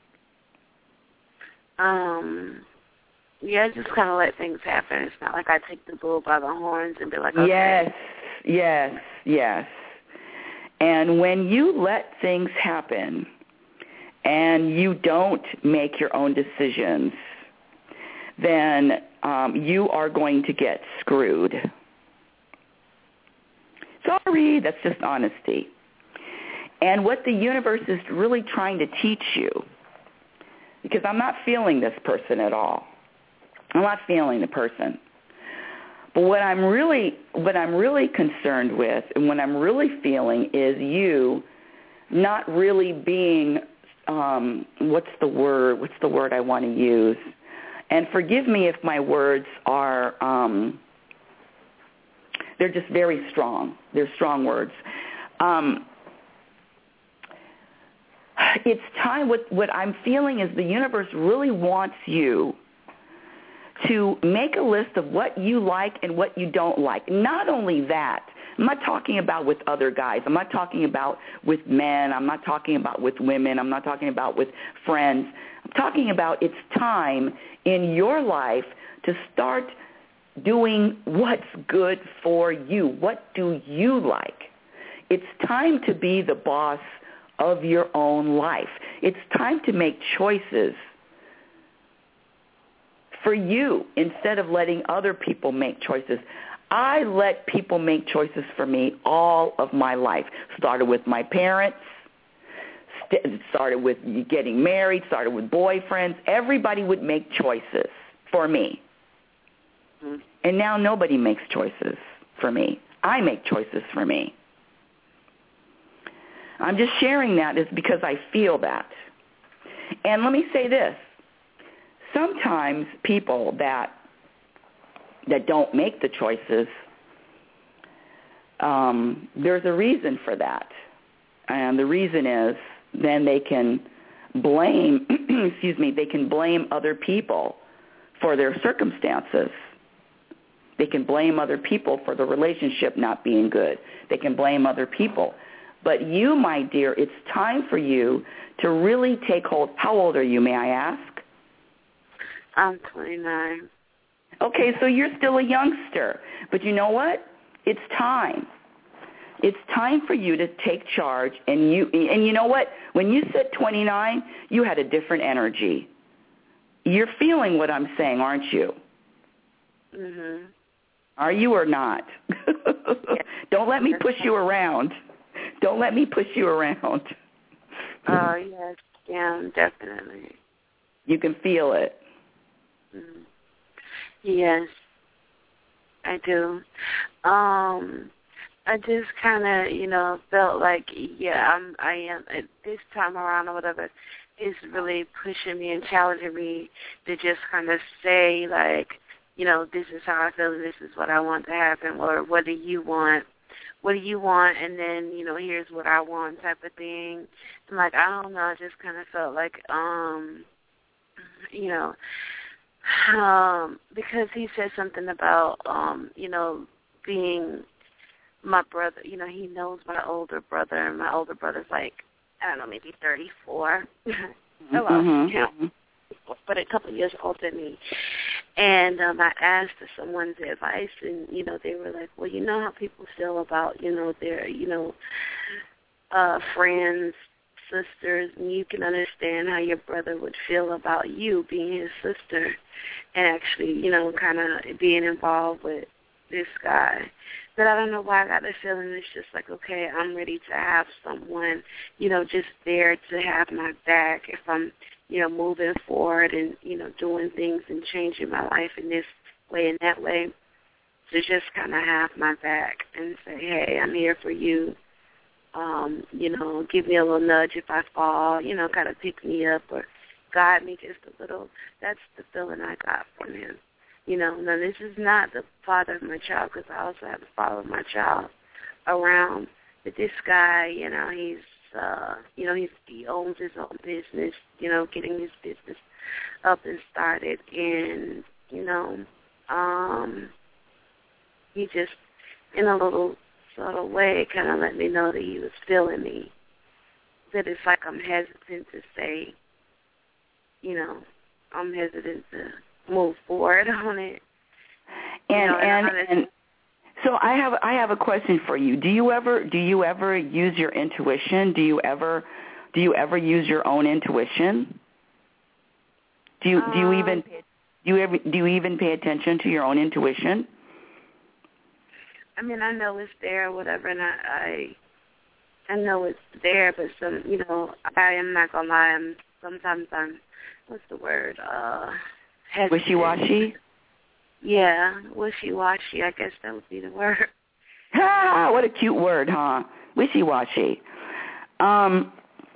Um, yeah, just kind of let things happen. It's not like I take the bull by the horns and be like, okay. Yes, yes, yes. And when you let things happen and you don't make your own decisions, then um, you are going to get screwed. Sorry, that's just honesty. And what the universe is really trying to teach you, because I'm not feeling this person at all. I'm not feeling the person. But what I'm really what I'm really concerned with and what I'm really feeling is you not really being um, what's the word? What's the word I want to use? And forgive me if my words are um, they're just very strong. They're strong words. Um, it's time. What what I'm feeling is the universe really wants you to make a list of what you like and what you don't like. Not only that, I'm not talking about with other guys. I'm not talking about with men. I'm not talking about with women. I'm not talking about with friends. I'm talking about it's time in your life to start doing what's good for you. What do you like? It's time to be the boss of your own life. It's time to make choices for you instead of letting other people make choices. I let people make choices for me all of my life. Started with my parents, st- started with getting married, started with boyfriends. Everybody would make choices for me. Mm-hmm. And now nobody makes choices for me. I make choices for me. I'm just sharing that is because I feel that. And let me say this. Sometimes people that that don't make the choices, um, there's a reason for that. And the reason is then they can blame, excuse me, they can blame other people for their circumstances. They can blame other people for the relationship not being good. They can blame other people. But you, my dear, it's time for you to really take hold. How old are you, may I ask? I'm twenty-nine. Okay, so you're still a youngster. But you know what? It's time. It's time for you to take charge. And you and you know what? When you said twenty-nine, you had a different energy. You're feeling what I'm saying, aren't you? Mhm. Are you or not? Yeah. Don't let me push you around. Don't let me push you around. Oh, uh, yes. Yeah, definitely. You can feel it. Mm. Yes, I do. Um, I just kind of, you know, felt like, yeah, I'm, I am, at this time around or whatever, is really pushing me and challenging me to just kind of say, like, you know, this is how I feel and this is what I want to happen, or what do you want? What do you want? And then, you know, here's what I want type of thing. And, like, I don't know, I just kind of felt like, um, you know, Um, because he said something about, um, you know, being my brother. You know, he knows my older brother, and my older brother's like, I don't know, maybe thirty-four. I lost mm-hmm. count, but a couple of years older than me. And um, I asked for someone's advice, and, you know, they were like, well, you know how people feel about, you know, their, you know, uh, friends, sisters, and you can understand how your brother would feel about you being his sister and actually, you know, kind of being involved with this guy. But I don't know why I got the feeling it's just like, okay, I'm ready to have someone, you know, just there to have my back if I'm, you know, moving forward and, you know, doing things and changing my life in this way and that way, to just kind of have my back and say, hey, I'm here for you. Um, you know, give me a little nudge if I fall, you know, kind of pick me up or guide me just a little. That's the feeling I got from him. You know, now this is not the father of my child because I also have the father of my child around. But this guy, you know, he's, uh, you know, he's, he owns his own business, you know, getting his business up and started. And, you know, um, he just, in a little sort of way, kind of let me know that he was feeling me. That it's like I'm hesitant to say, you know, I'm hesitant to move forward on it. And you know, and, and, and so I have I have a question for you. Do you ever do you ever use your intuition? Do you ever do you ever use your own intuition? Do you um, do you even do you ever do you even pay attention to your own intuition? I mean, I know it's there, whatever, and I, I I know it's there, but some, you know, I am not gonna lie. I'm sometimes I'm, what's the word? Uh, hesitant. Wishy-washy. Yeah, wishy-washy. I guess that would be the word. Ah, what a cute word, huh? Wishy-washy. Um,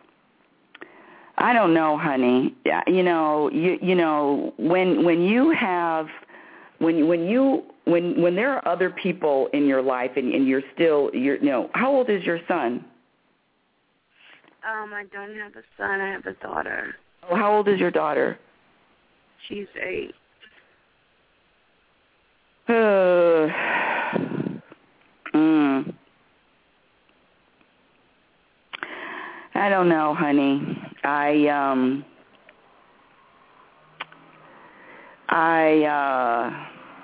I don't know, honey. You know, you you know when when you have when when you when when there are other people in your life and, and you're still you're you know how old is your son? Um, I don't have a son. I have a daughter. Oh, how old is your daughter? She's eight. Uh, mm. I don't know, honey. I um I uh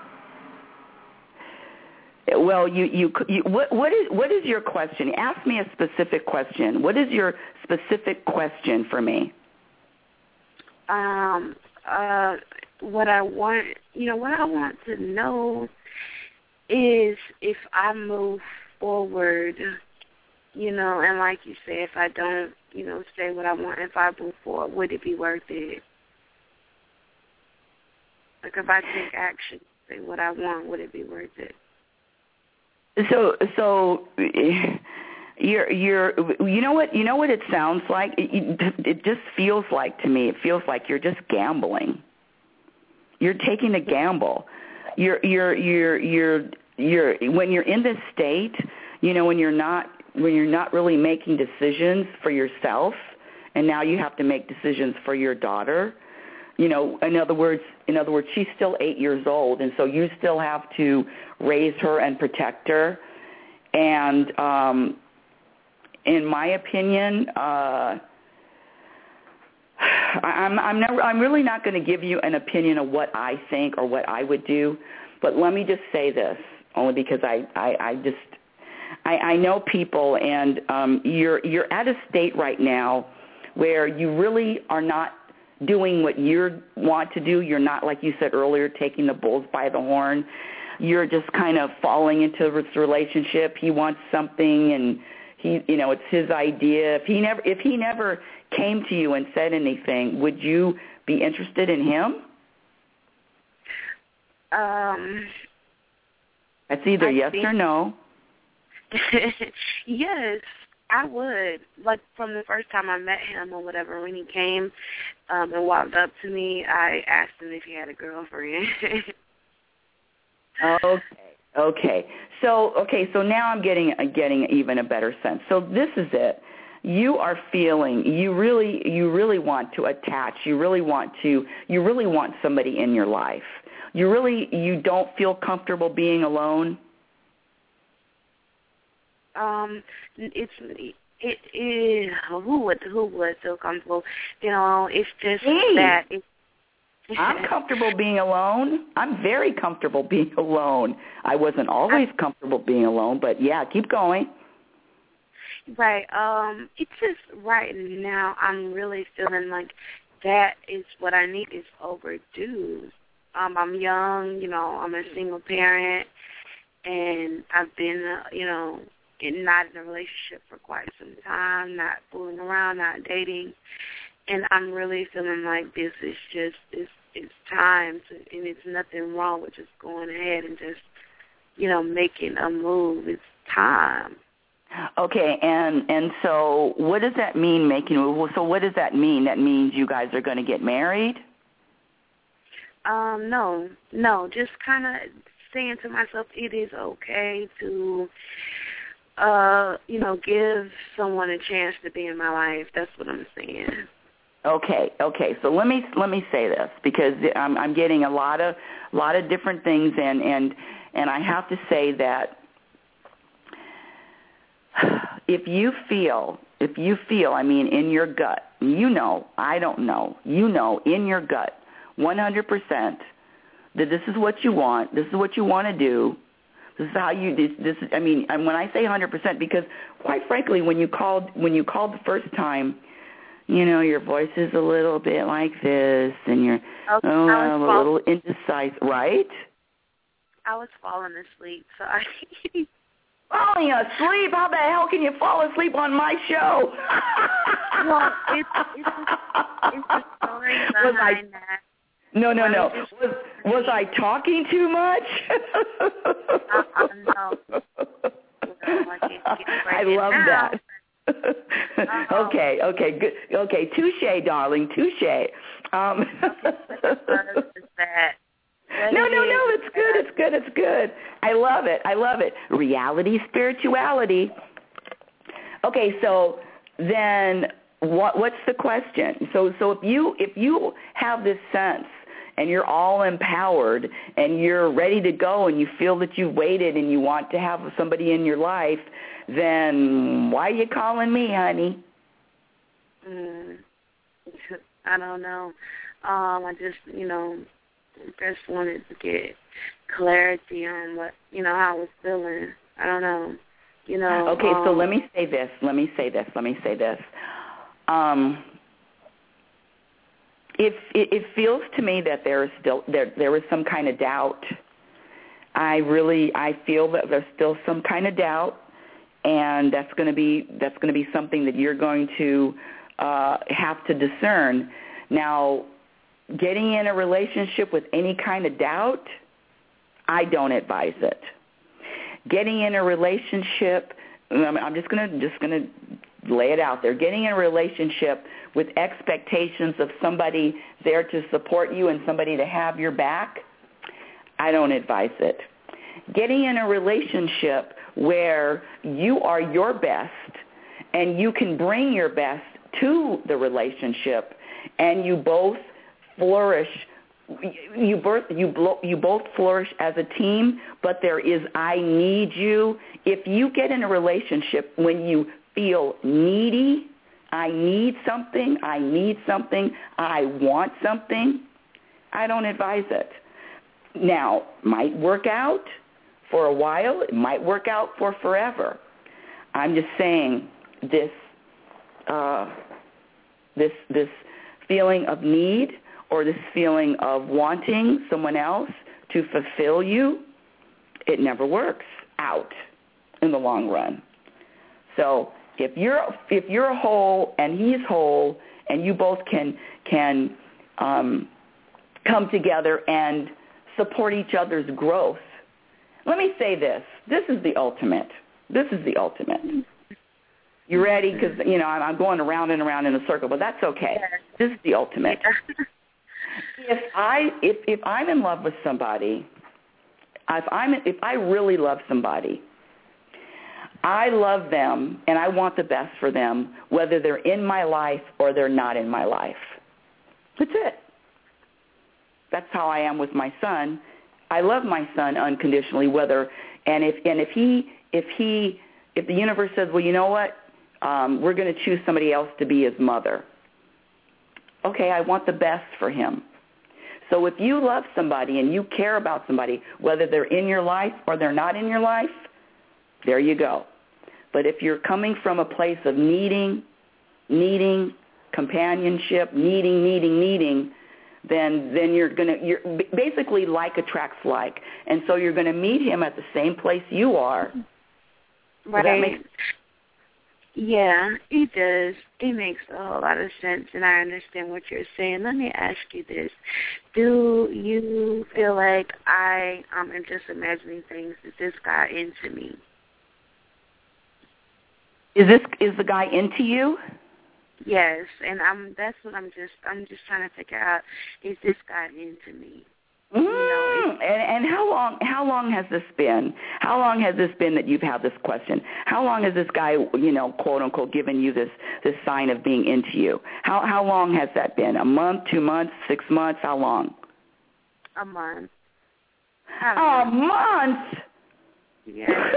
well, you, you, you what, what is what is your question? Ask me a specific question. What is your specific question for me? Um, uh, what I want, you know, what I want to know is if I move forward, you know, and like you say, if I don't, you know, say what I want, if I move forward, would it be worth it? Like if I take action, say what I want, would it be worth it? So, so you're, you're, you know what, you know what it sounds like? It, it just feels like to me, it feels like you're just gambling. You're taking a gamble. You're, you're, you're, you're, you're, when you're in this state, you know, when you're not, when you're not really making decisions for yourself, and now you have to make decisions for your daughter. You know, in other words, in other words, she's still eight years old, and so you still have to raise her and protect her. And um, in my opinion, uh, I'm I'm never I'm really not going to give you an opinion of what I think or what I would do. But let me just say this, only because I I, I just I, I know people, and um, you're you're at a state right now where you really are not doing what you want to do. You're not, like you said earlier, taking the bulls by the horn. You're just kind of falling into this relationship. He wants something, and he, you know, it's his idea. If he never, if he never came to you and said anything, would you be interested in him? Um, That's either I yes think, or no. Yes, I would. Like from the first time I met him or whatever, when he came um, and walked up to me, I asked him if he had a girlfriend. Okay. Okay. So okay. So now I'm getting getting even a better sense. So this is it. You are feeling. You really you really want to attach. You really want to. You really want somebody in your life. You really you don't feel comfortable being alone. Um, it's it is who would who would feel comfortable. You know, it's just hey. that. It's, I'm comfortable being alone. I'm very comfortable being alone. I wasn't always I, comfortable being alone, but yeah, keep going. Right. Um, it's just right now I'm really feeling like that is what I need is overdue. Um, I'm young, you know, I'm a single parent, and I've been, uh, you know, in, not in a relationship for quite some time, not fooling around, not dating. And I'm really feeling like this is just, it's, it's time, to, and it's nothing wrong with just going ahead and just, you know, making a move. It's time. Okay, and and so what does that mean, making a move? So what does that mean? That means you guys are going to get married? Um, no, no, just kind of saying to myself, it is okay to, uh, you know, give someone a chance to be in my life. That's what I'm saying. Okay, okay. So let me let me say this, because I'm, I'm getting a lot of a lot of different things, and and and I have to say that if you feel if you feel, I mean, in your gut, you know, I don't know, you know, in your gut, one hundred percent that this is what you want, this is what you want to do, this is how you this, this I mean, and when I say one hundred percent, because quite frankly, when you called when you called the first time, you know, your voice is a little bit like this, and you're oh, a fall- little indecisive, right? I was falling asleep, so I... Falling asleep? How the hell can you fall asleep on my show? Well, it's, it's, a, it's a story behind I, that. No, no, no. Was, was I talking too much? uh, uh, no. I love that. okay, okay, good. Okay, touche, darling, touche. Um, no, no, no, it's good, it's good, it's good. I love it, I love it. Reality, spirituality. Okay, so then what? What's the question? So, so if you if you have this sense and you're all empowered and you're ready to go and you feel that you've waited and you want to have somebody in your life, then why are you calling me, honey? Mm, I don't know. Um, I just, you know, just wanted to get clarity on what, you know, how I was feeling. I don't know. You know. Okay, um, so let me say this. Let me say this. Let me say this. Um, it, it, it feels to me that there is still there there is some kind of doubt. I really I feel that there's still some kind of doubt. And that's going to be that's going to be something that you're going to uh, have to discern. Now, getting in a relationship with any kind of doubt, I don't advise it. Getting in a relationship, I'm just going to just going to lay it out there. Getting in a relationship with expectations of somebody there to support you and somebody to have your back, I don't advise it. Getting in a relationship where you are your best and you can bring your best to the relationship and you both flourish, you both, you, blo- you both flourish as a team, but there is I need you. If you get in a relationship when you feel needy, I need something, I need something, I want something, I don't advise it. Now, might work out for a while. It might work out for forever. I'm just saying this uh, this this feeling of need or this feeling of wanting someone else to fulfill you, it never works out in the long run. So if you're if you're whole and he's whole and you both can can um, come together and support each other's growth. Let me say this. This is the ultimate. This is the ultimate. You ready? Because, you know, I'm, I'm going around and around in a circle, but that's okay. This is the ultimate. If I if, if I'm in love with somebody, if I'm if I really love somebody, I love them and I want the best for them, whether they're in my life or they're not in my life. That's it. That's how I am with my son. I love my son unconditionally, whether and if and if he if he if the universe says, well, you know what, um, we're going to choose somebody else to be his mother. Okay, I want the best for him. So if you love somebody and you care about somebody, whether they're in your life or they're not in your life, there you go. But if you're coming from a place of needing, needing companionship, needing, needing, needing, then then you're going to, you're basically like attracts like. And so you're going to meet him at the same place you are. Right. Does that make sense? Yeah, it does. It makes a whole lot of sense, and I understand what you're saying. Let me ask you this. Do you feel like I um, am just imagining things? Is this guy into me? Is this is the guy into you? Yes, and I'm. That's what I'm just. I'm just trying to figure out. Is this guy into me? Mm, you know, and, and how long? How long has this been? How long has this been that you've had this question? How long has this guy, you know, quote unquote, given you this this sign of being into you? How how long has that been? A month, two months, six months? How long? A month. A month. Yeah.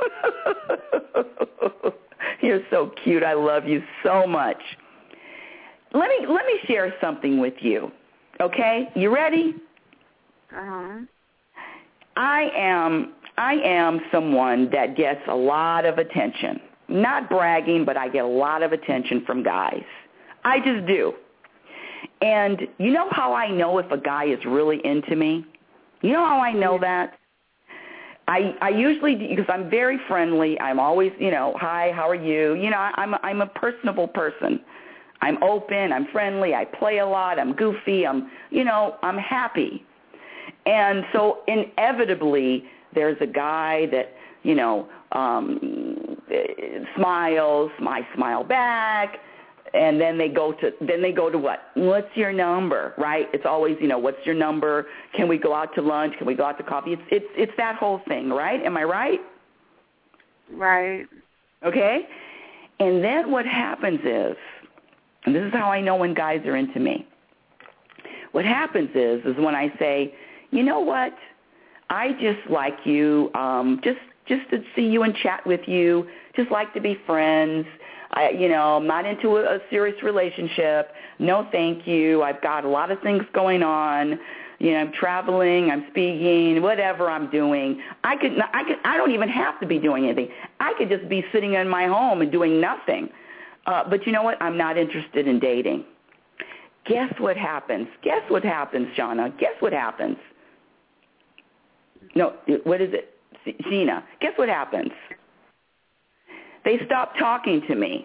You're so cute. I love you so much. Let me let me share something with you. Okay? You ready? Uh-huh. I am I am someone that gets a lot of attention. Not bragging, but I get a lot of attention from guys. I just do. And you know how I know if a guy is really into me? You know how I know that? I I usually, because I'm very friendly, I'm always, you know, hi, how are you? You know, I'm a, I'm a personable person. I'm open, I'm friendly, I play a lot, I'm goofy, I'm, you know, I'm happy. And so inevitably there's a guy that, you know, um, smiles, I smile back, and then they go to then they go to what? What's your number, right? It's always, you know, what's your number? Can we go out to lunch? Can we go out to coffee? It's it's it's that whole thing, right? Am I right? Right. Okay? And then what happens is, and this is how I know when guys are into me. What happens is is when I say, you know what? I just like you, um, just just to see you and chat with you, just like to be friends. I, you know, I'm not into a, a serious relationship. No, thank you. I've got a lot of things going on. You know, I'm traveling, I'm speaking, whatever I'm doing. I could, I could, I don't even have to be doing anything. I could just be sitting in my home and doing nothing. Uh, but you know what? I'm not interested in dating. Guess what happens? Guess what happens, Shauna? Guess what happens? No, what is it? Gina, guess what happens? They stop talking to me.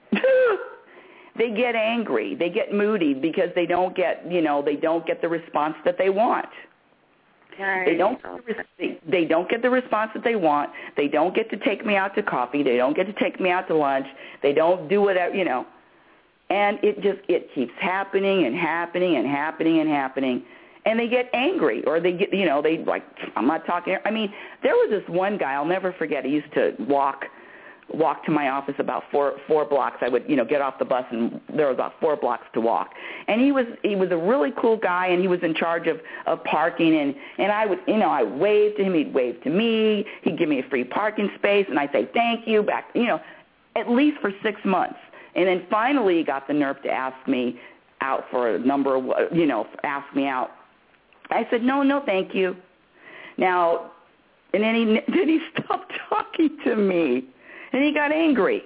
They get angry. They get moody because they don't get, you know, they don't get the response that they want. Right. They don't they don't get the response that they want. They don't get to take me out to coffee. They don't get to take me out to lunch. They don't do whatever, you know. And it just it keeps happening and happening and happening and happening. And they get angry, or they get, you know, they like, I'm not talking. I mean, there was this one guy, I'll never forget. He used to walk walk to my office about four four blocks. I would, you know, get off the bus, and there were about four blocks to walk. And he was he was a really cool guy, and he was in charge of, of parking. And, and I would, you know, I waved to him. He'd wave to me. He'd give me a free parking space, and I'd say thank you back, you know, at least for six months. And then finally he got the nerve to ask me out for a number of, you know, ask me out. I said, no, no, thank you. Now, and then he, then he stopped talking to me, and he got angry.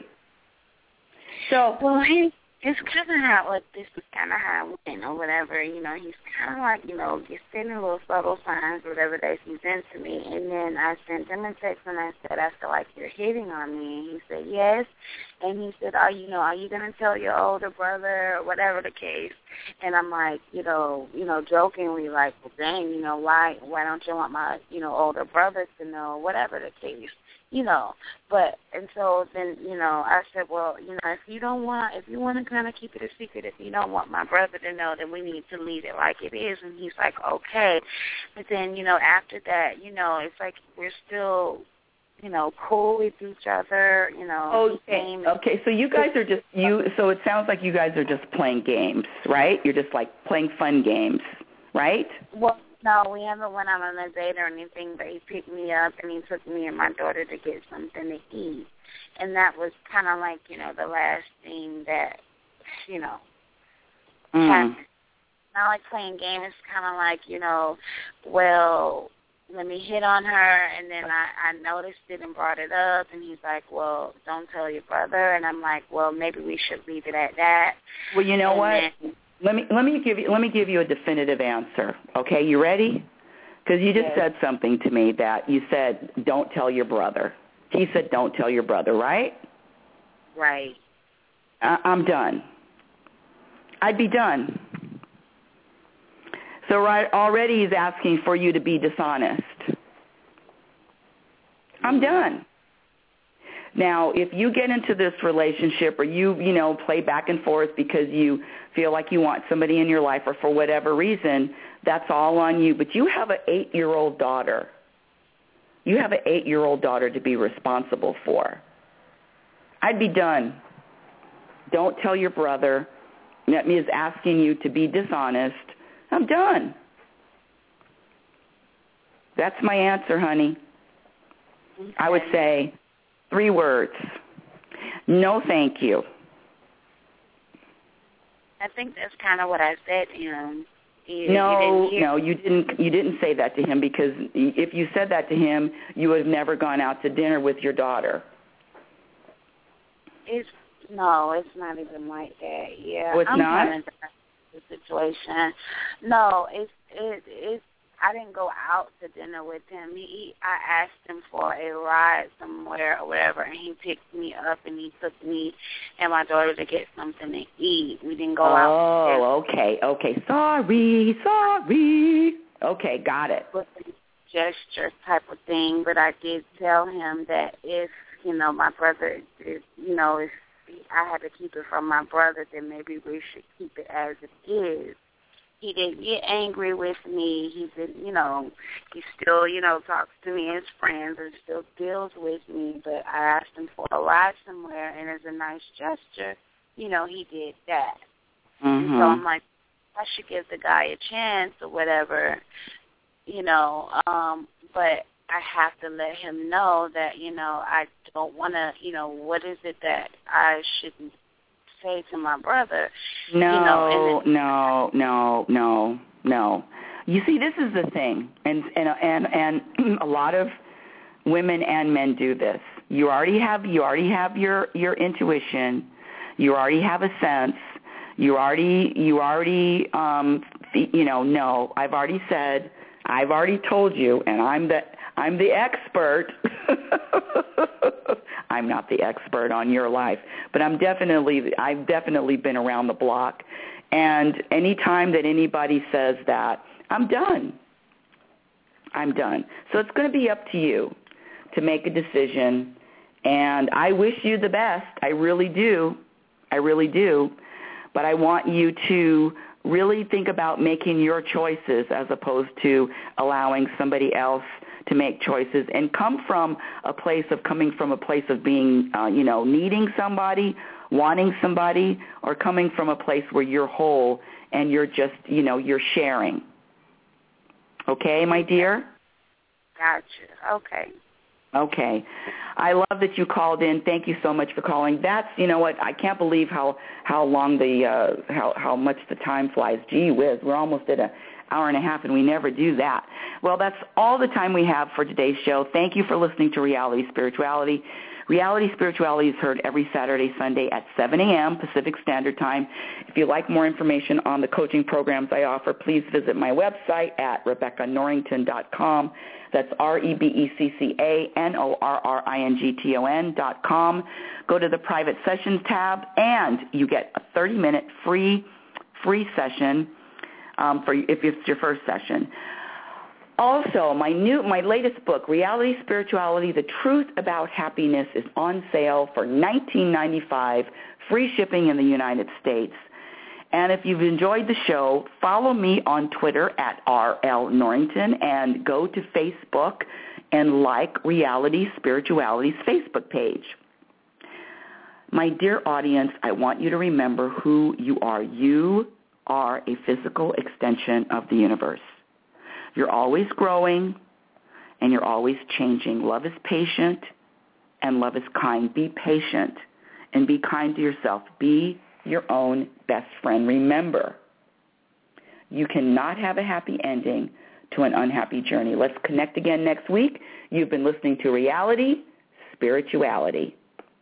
So, well, he, it's kind of how, like, this is kind of how, you know, whatever, you know, he's kind of like, you know, just sending little subtle signs, whatever that he's into me. And then I sent him a text, and I said, I feel like you're hitting on me. And he said, yes. And he said, are you know, are you going to tell your older brother, or whatever the case? And I'm like, you know, you know, jokingly, like, well, dang, you know, why, why don't you want my, you know, older brother to know, whatever the case, you know. But and so then, you know, I said, well, you know, if you don't want, if you want to kind of keep it a secret, if you don't want my brother to know, then we need to leave it like it is. And he's like, okay. But then, you know, after that, you know, it's like we're still, you know, cool with each other, you know. Okay, okay, so you guys are just, you. so it sounds like you guys are just playing games, right? You're just like playing fun games, right? Well, no, we haven't went out on a date or anything, but he picked me up and he took me and my daughter to get something to eat. And that was kind of like, you know, the last thing that, you know, mm. happened. Not like playing games, it's kind of like, you know, well, let me hit on her, and then I, I noticed it and brought it up, and he's like, well, don't tell your brother. And I'm like, well, maybe we should leave it at that. Well, you know and what? Then, let me let me give you let me give you a definitive answer. Okay, you ready? Because you just yes. said something to me that you said, don't tell your brother. He said, don't tell your brother, right? Right. I, I'm done. I'd be done. So right already he's asking for you to be dishonest. I'm done. Now, if you get into this relationship or you, you know, play back and forth because you feel like you want somebody in your life or for whatever reason, that's all on you. But you have an eight-year-old daughter. You have an eight-year-old daughter to be responsible for. I'd be done. Don't tell your brother. That means asking you to be dishonest. I'm done. That's my answer, honey. Okay. I would say three words. No, thank you. I think that's kind of what I said to him. You, no, you no, you didn't. You didn't say that to him, because if you said that to him, you would have never gone out to dinner with your daughter. It's no, it's not even like that. Yeah, oh, it's I'm not kind of the situation. No, it's it it's. I didn't go out to dinner with him. He, I asked him for a ride somewhere or whatever, and he picked me up and he took me and my daughter to get something to eat. We didn't go oh, out. Oh, okay, okay. Sorry, sorry. Okay, got it. With a gesture type of thing, but I did tell him that if, you know, my brother, if, you know, if I had to keep it from my brother, then maybe we should keep it as it is. He didn't get angry with me. He didn't, you know, he still, you know, talks to me as friends and still deals with me. But I asked him for a ride somewhere, and as a nice gesture, you know, he did that. Mm-hmm. And so I'm like, I should give the guy a chance or whatever, you know. Um, but I have to let him know that, you know, I don't want to, you know, what is it that I shouldn't say to my brother. No, you know, and no, no, no, no. You see, this is the thing, and and and and a lot of women and men do this. You already have you already have your your intuition. You already have a sense. You already you already um you know no. I've already said. I've already told you, and I'm the I'm the expert. I'm not the expert on your life, but I'm definitely I've definitely been around the block. And any time that anybody says that, I'm done. I'm done. So it's going to be up to you to make a decision. And I wish you the best. I really do. I really do. But I want you to really think about making your choices as opposed to allowing somebody else to make choices, and come from a place of coming from a place of being, uh, you know, needing somebody, wanting somebody, or coming from a place where you're whole and you're just, you know, you're sharing. Okay, my dear? Gotcha. Okay. Okay. I love that you called in. Thank you so much for calling. That's, you know what, I can't believe how, how long the, uh, how, how much the time flies. Gee whiz, we're almost at an hour and a half, and we never do that. Well, that's all the time we have for today's show. Thank you for listening to Reality Spirituality. Reality Spirituality is heard every Saturday, Sunday at seven a.m. Pacific Standard Time. If you'd like more information on the coaching programs I offer, please visit my website at rebecca norrington dot com. That's R E B E C C A N O R R I N G T O N dot com. Go to the Private Sessions tab, and you get a thirty-minute free free session um, for if it's your first session. Also, my new, my latest book, Reality Spirituality: The Truth About Happiness, is on sale for nineteen ninety-five dollars, free shipping in the United States. And if you've enjoyed the show, follow me on Twitter at R L Norrington, and go to Facebook and like Reality Spirituality's Facebook page. My dear audience, I want you to remember who you are. You are a physical extension of the universe. You're always growing, and you're always changing. Love is patient, and love is kind. Be patient, and be kind to yourself. Be your own best friend. Remember, you cannot have a happy ending to an unhappy journey. Let's connect again next week. You've been listening to Reality Spirituality.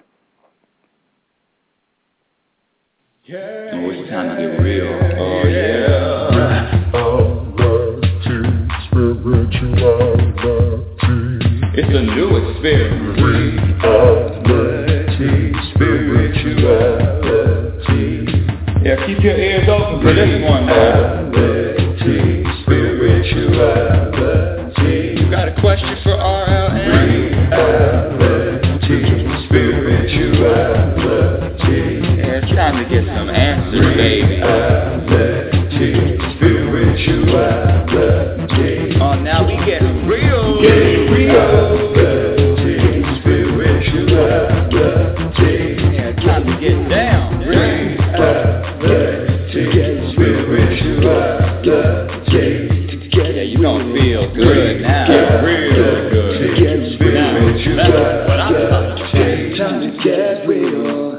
Yeah, oh, it's time to get real. Oh, yeah. It's a new experience. Reality, spirituality. Yeah, keep your ears open for this one, man. Reality, spirituality. You got a question for R L N? Reality, spirituality. That's what I'm talking about. Time to get real.